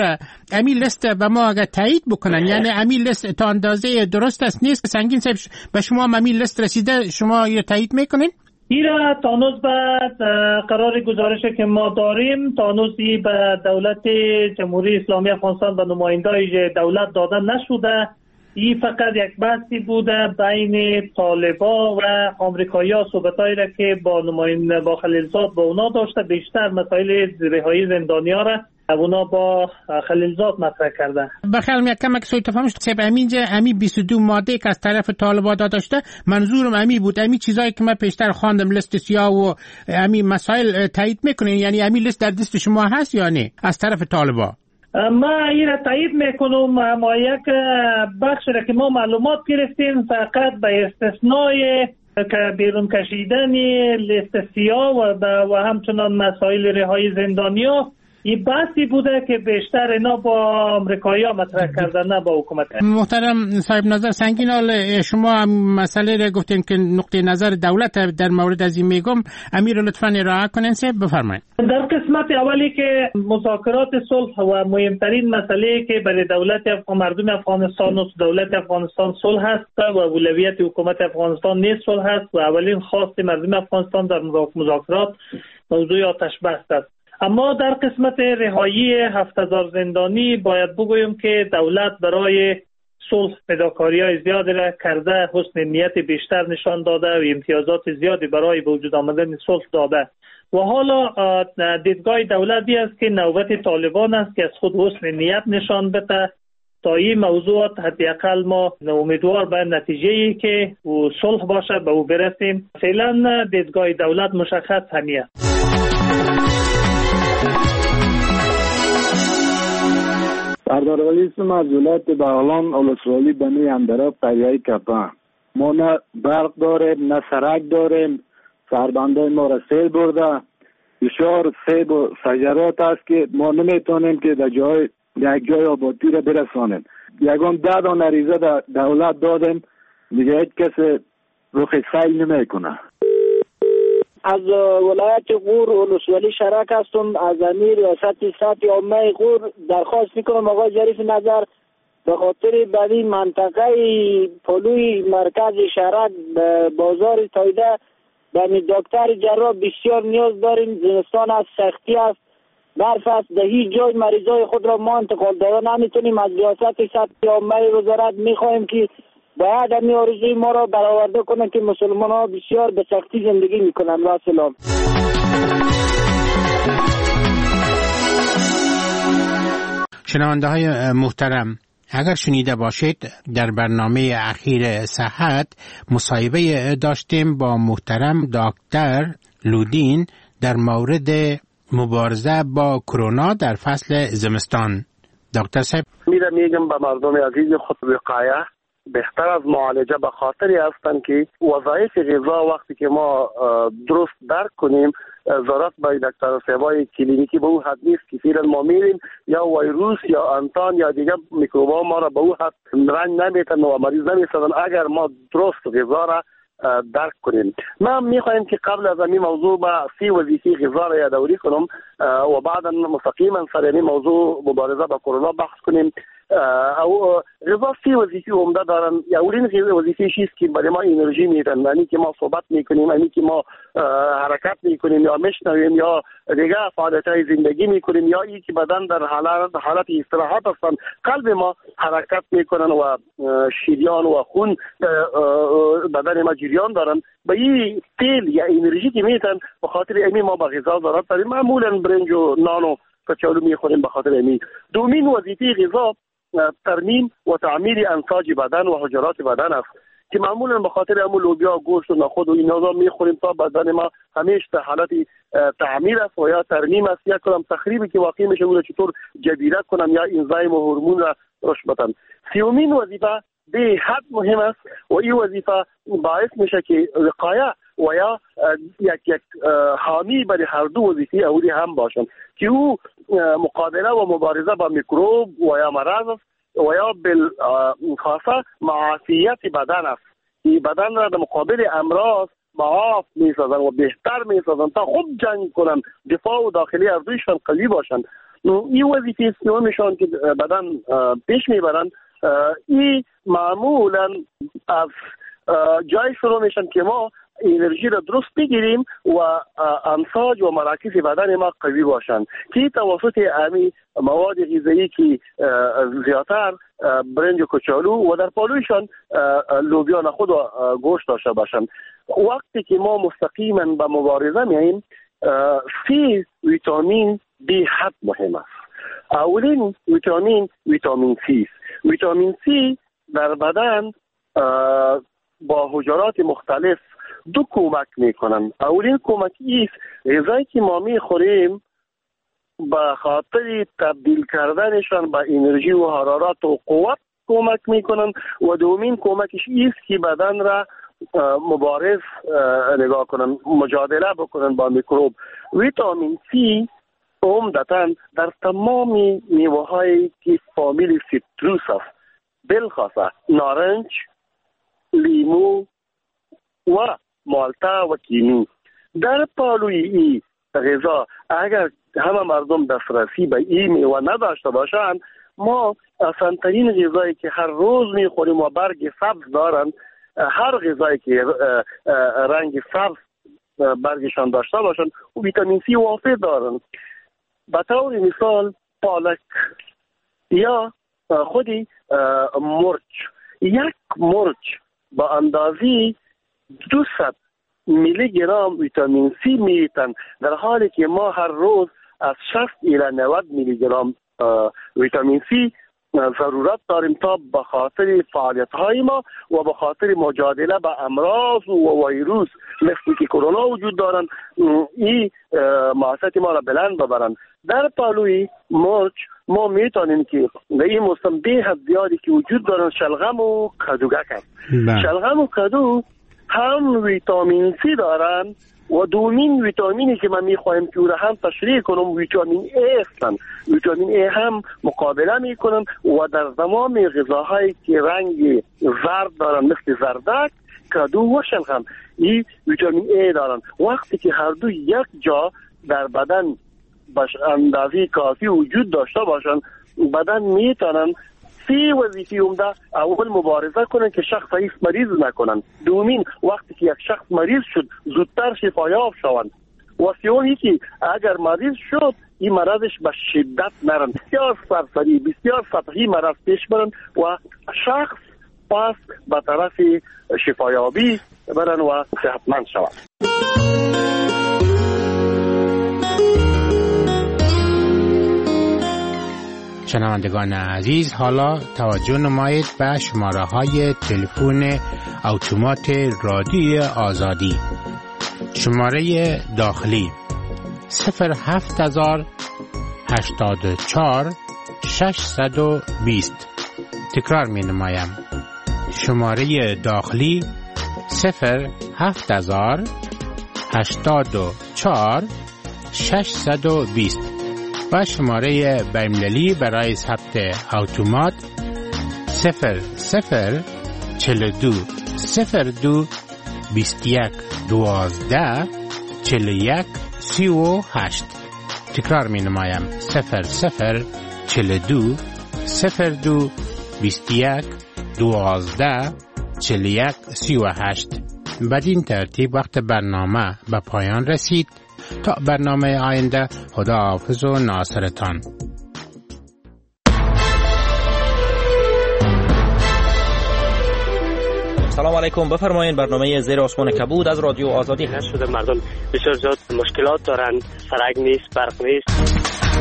امی لیست به ما اگر تایید بکنن، یعنی امی لیست تا اندازه درست است نیست، سنگین صاحب به شما امی لیست رسیده، شما یا تایید میکنین؟ ایرا تانوز بعد قرار گزارش که ما داریم تانوزی به دولت جمهوری اسلامی افغانستان و نمایندای دولت داده نشده. این فقط یک بحثی بوده بین طالبا و آمریکایی‌ها، صحبتایی را که با خلیلزاد با اونا داشته. بیشتر مسائل رهایی زندانی‌ها را اونا با خلیلزاد مطرح کرده. بخیر یک کمک سوی تفاهم شد سب امی 22 ماده که از طرف طالبا داشته، منظورم امی بود. امی چیزایی که من پیشتر خواندم لیست سیاه و امی مسائل تایید میکنین، یعنی امی لیست در دست شما هست یا نه از طرف طالبا؟ ما این را تایید میکنم. ما یک بخش را که ما معلومات گرفتیم فقط به استثنای که بیرون کشیدن لیست سیاه و همچنان مسائل رهایی زندانی‌ها، این بحثی بوده که بیشتر اینا با آمریکایی‌ها مطرح کردن نه با حکومت. محترم صاحب نظر سنگین، شما مسئله را گفتین که نقطه نظر دولت در مورد از این میگم، امیر لطفاً ارائه کنین. بفرمایید. در قسمت اولی که مذاکرات صلح و مهمترین مسئله که برای مردم افغانستان و دولت افغانستان صلح است و اولویت حکومت افغانستان نیز صلح است و اولین خواست مردم افغانستان در مذاکرات موضوع آتش بس است. اما در قسمت رهایی 7000 زندانی باید بگویم که دولت برای صلح فداکاری‌های زیادی را کرده، حسن نیت بیشتر نشان داده و امتیازات زیادی برای به وجود آمدن صلح داده و حالا دیدگاه دولتی است که نوبت طالبان است که از خود حسن نیت نشان بده تا این موضوعات حداقل ما امیدوار به نتیجه‌ای که صلح باشه به او برسیم. فعلا دیدگاه دولت مشخص همیه. سردار ولی اسم از ولایت بغلان اولسوالی بنی اندراب قریه کپا. ما نه برق داریم نه سرک داریم، سربندای ما را سیل برده، بسیار سیب و شجرات است که ما نمیتونیم که در یک جای آبادی را برسانیم. یکان 10 دانه ریزه دولت دادیم، دیگه هیچ کسی رخ خیل نمیکنه. از ولایت غور ولسوالی شرک هستم. از امیر ریاست سطح عامه غور درخواست میکنم آقای ظریف نظر به خاطر بدی منطقه پلوی مرکز شرک بازار تایده به دکتر جراح بسیار نیاز داریم. زمستان از سختی است، برف است، در هیچ جای مریضای خود را ما انتقال داده نمیتونیم. از ریاست سطح عامه وزارت میخواهیم که باید همین آرزوی ما را برآورده کنن که مسلمان ها بسیار به سختی زندگی میکنن. و سلام. شنونده های محترم، اگر شنیده باشید در برنامه اخیر صحت مصاحبه داشتیم با محترم دکتر لودین در مورد مبارزه با کرونا در فصل زمستان. دکتر صاحب میگم به مردم عزیز خود وقایه بهتر از معالجه به خاطری هستند که وظایف غذا وقتی که ما درست درک کنیم ضرورت به دکتر صاحبای کلینیکی به او حد نیست که فعلا ما میریم یا ویروس یا انتان یا دیگه میکروبا ما را به او حد رنج نمیتن و مریض نمیسازن اگر ما درست غذا را درک کنیم. ما میخوایم که قبل از این موضوع با 3 وظیفه غذا را یادآوری کنم و بعدا مستقیما سر این موضوع مبارزه با کرونا بحث کنیم. او غذا 3 وظیفه عمده دارن. اولین وظیفه چیست که برای ما انرژی میدن، یعنی که ما صحبت میکنیم، یعنی که ما حرکت میکنیم یا میشنویم یا دیگه فعالیت‌های زندگی میکنیم، یا این که بدن در حالت استراحت هستن، قلب ما حرکت میکنن و شریان و خون بدن ما جریان دارن. به این تیل یا انرژی که میتن به خاطر امی ما به غذا ضرورت داریم. معمولا برنج و نان و کچالو میخوریم به خاطر امی. دومین وظیفه غذا ترمیم و تعمیر انساج بدن و حجرات بدن است که معمولا به خاطر همون لوبیا، گوشت و نخود و اینا میخوریم تا بدن ما همیشه در حالت تعمیر است و یا ترمیم است. یا کلام تخریبی که واقع میشه اون چطور جبیره کنن یا انزایم و هورمون را رشد بدن. سیومین وظیفه به حد مهم است و این وظیفه باعث میشه که وقایه و یا یک حامی برای هر دو وظیفه اولی هم باشن که او مقابله و مبارزه با میکروب و یا مرض است و یا بالخاصه معافیت بدن است. این بدن را در مقابل امراض معاف میسازن و بهتر میسازن تا خوب جنگ کنن، دفاع و داخلی ارزششان قوی باشن. این وظیفه سیومشان که بدن پیش میبرن، این معمولا از جای شروع میشن که ما انرژی را درست بگیریم و انساج و مراکز بدن ما قوی باشند که توسط امی مواد غذایی که زیادتر برنج و کچالو و در پالویشان لوبیا، نخود و گوشت داشته باشند. وقتی که ما مستقیما به مبارزه میاییم، 3 ویتامین به حد مهم است. اولین ویتامین سی. ویتامین سی در بدن با حجرات مختلف 2 کمک میکنن. اولین کمک ایست غذایی که ما میخوریم به خاطر تبدیل کردنشان به انرژی و حرارت و قوت کمک میکنن و دومین کمکش ایست که بدن را مبارز نگاه کنن، مجادله بکنن با میکروب. ویتامین سی عمدتاً در تمام میوه هایی که فامیل سیتروس است، بالخاصه نارنج، لیمو و مالتا و کینو. در پالوی این غذا اگر همه مردم دسترسی به این میوه نداشته باشند، ما آسان‌ترین غذایی که هر روز میخوریم و برگ سبز دارند، هر غذایی که رنگ سبز برگشان داشته باشند و ویتامین سی وافر دارند. به طور مثال پالک یا خودی مرچ، یک مرچ با اندازی 200 میلی گرم ویتامین سی میتن، در حالی که ما هر روز از 60 الی 90 میلی گرم ویتامین سی ضرورت داریم تا به خاطر فعالیت های ما و به خاطر مجادله با امراض و ویروس مثل که کرونا وجود دارن، این معافیت ما را بلند ببرن. در پالوی مرچ ما میتونیم که در این موسم به حد زیادی که وجود دارن شلغم و کدوگک هست. شلغم و کدو هم ویتامین سی دارن و دومین ویتامینی که من میخوایم که او را هم تشریح کنم ویتامین ای هستن. ویتامین ای هم مقابله میکنن و در تمام غذاهایی که رنگ زرد دارن مثل زردک، کدو و شلغم این ویتامین ای دارن. وقتی که هر دو یک جا در بدن اندازه کافی وجود داشته باشن، بدن میتونن 3 وظیفه عمده. اول مبارزه کنن که شخص مریض نکنن. دومین وقتی که یک شخص مریض شد زودتر شفایاب شوند. و سومی که اگر مریض شد این مرضش به شدت نرن، بسیار سرسری، بسیار سطحی مرض پیش برن و شخص پس به طرف شفایابی برن و صحتمند شوند. شنوندگان عزیز، حالا توجه نمایید به شماره های تلفن اتومات رادیوی آزادی. شماره داخلی 07084 620. تکرار می نمایم. شماره داخلی 07084 620 و شماره بین‌المللی برای ثبت اتومات 0042 02 21 12 41 38. تکرار می نمایم 0042 02 21 12 41 38. بدین ترتیب وقت برنامه به پایان رسید. تا برنامه آینده، خداحافظ و ناصرتان. سلام علیکم، بفرمایید. برنامه زیر آسمان کبود از رادیو آزادی هست. شده مردم بسیار زیاد مشکلات دارن، سرک نیست، برق نیست.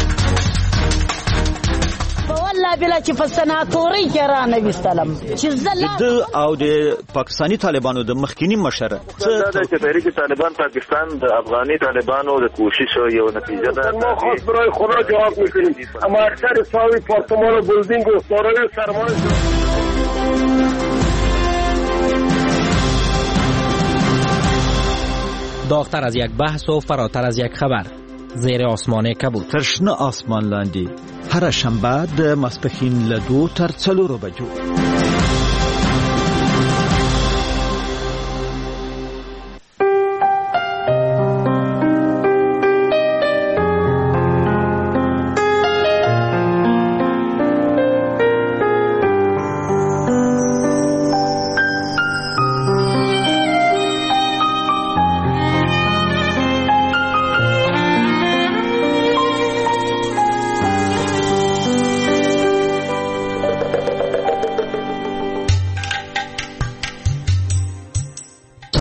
والله بلا چې په سناتوري کې را نه وستلم چې د او د پاکستانی طالبانو د مخکینی مشره دا چې تحریک طالبان پاکستان د افغاني طالبانو د کوششو یو نتیجه ده. ما خاص برای خدا جواب میکنیم، اما اکثر ساوی پارتمان و بلدینگ و سارای سرمایه داغتر از یک بحث و فراتر از یک خبر. زیر آسمان کبود. ترشنه آسمان لاندی. هر شنبه د ماسپښین له 2 تر 4 بجو.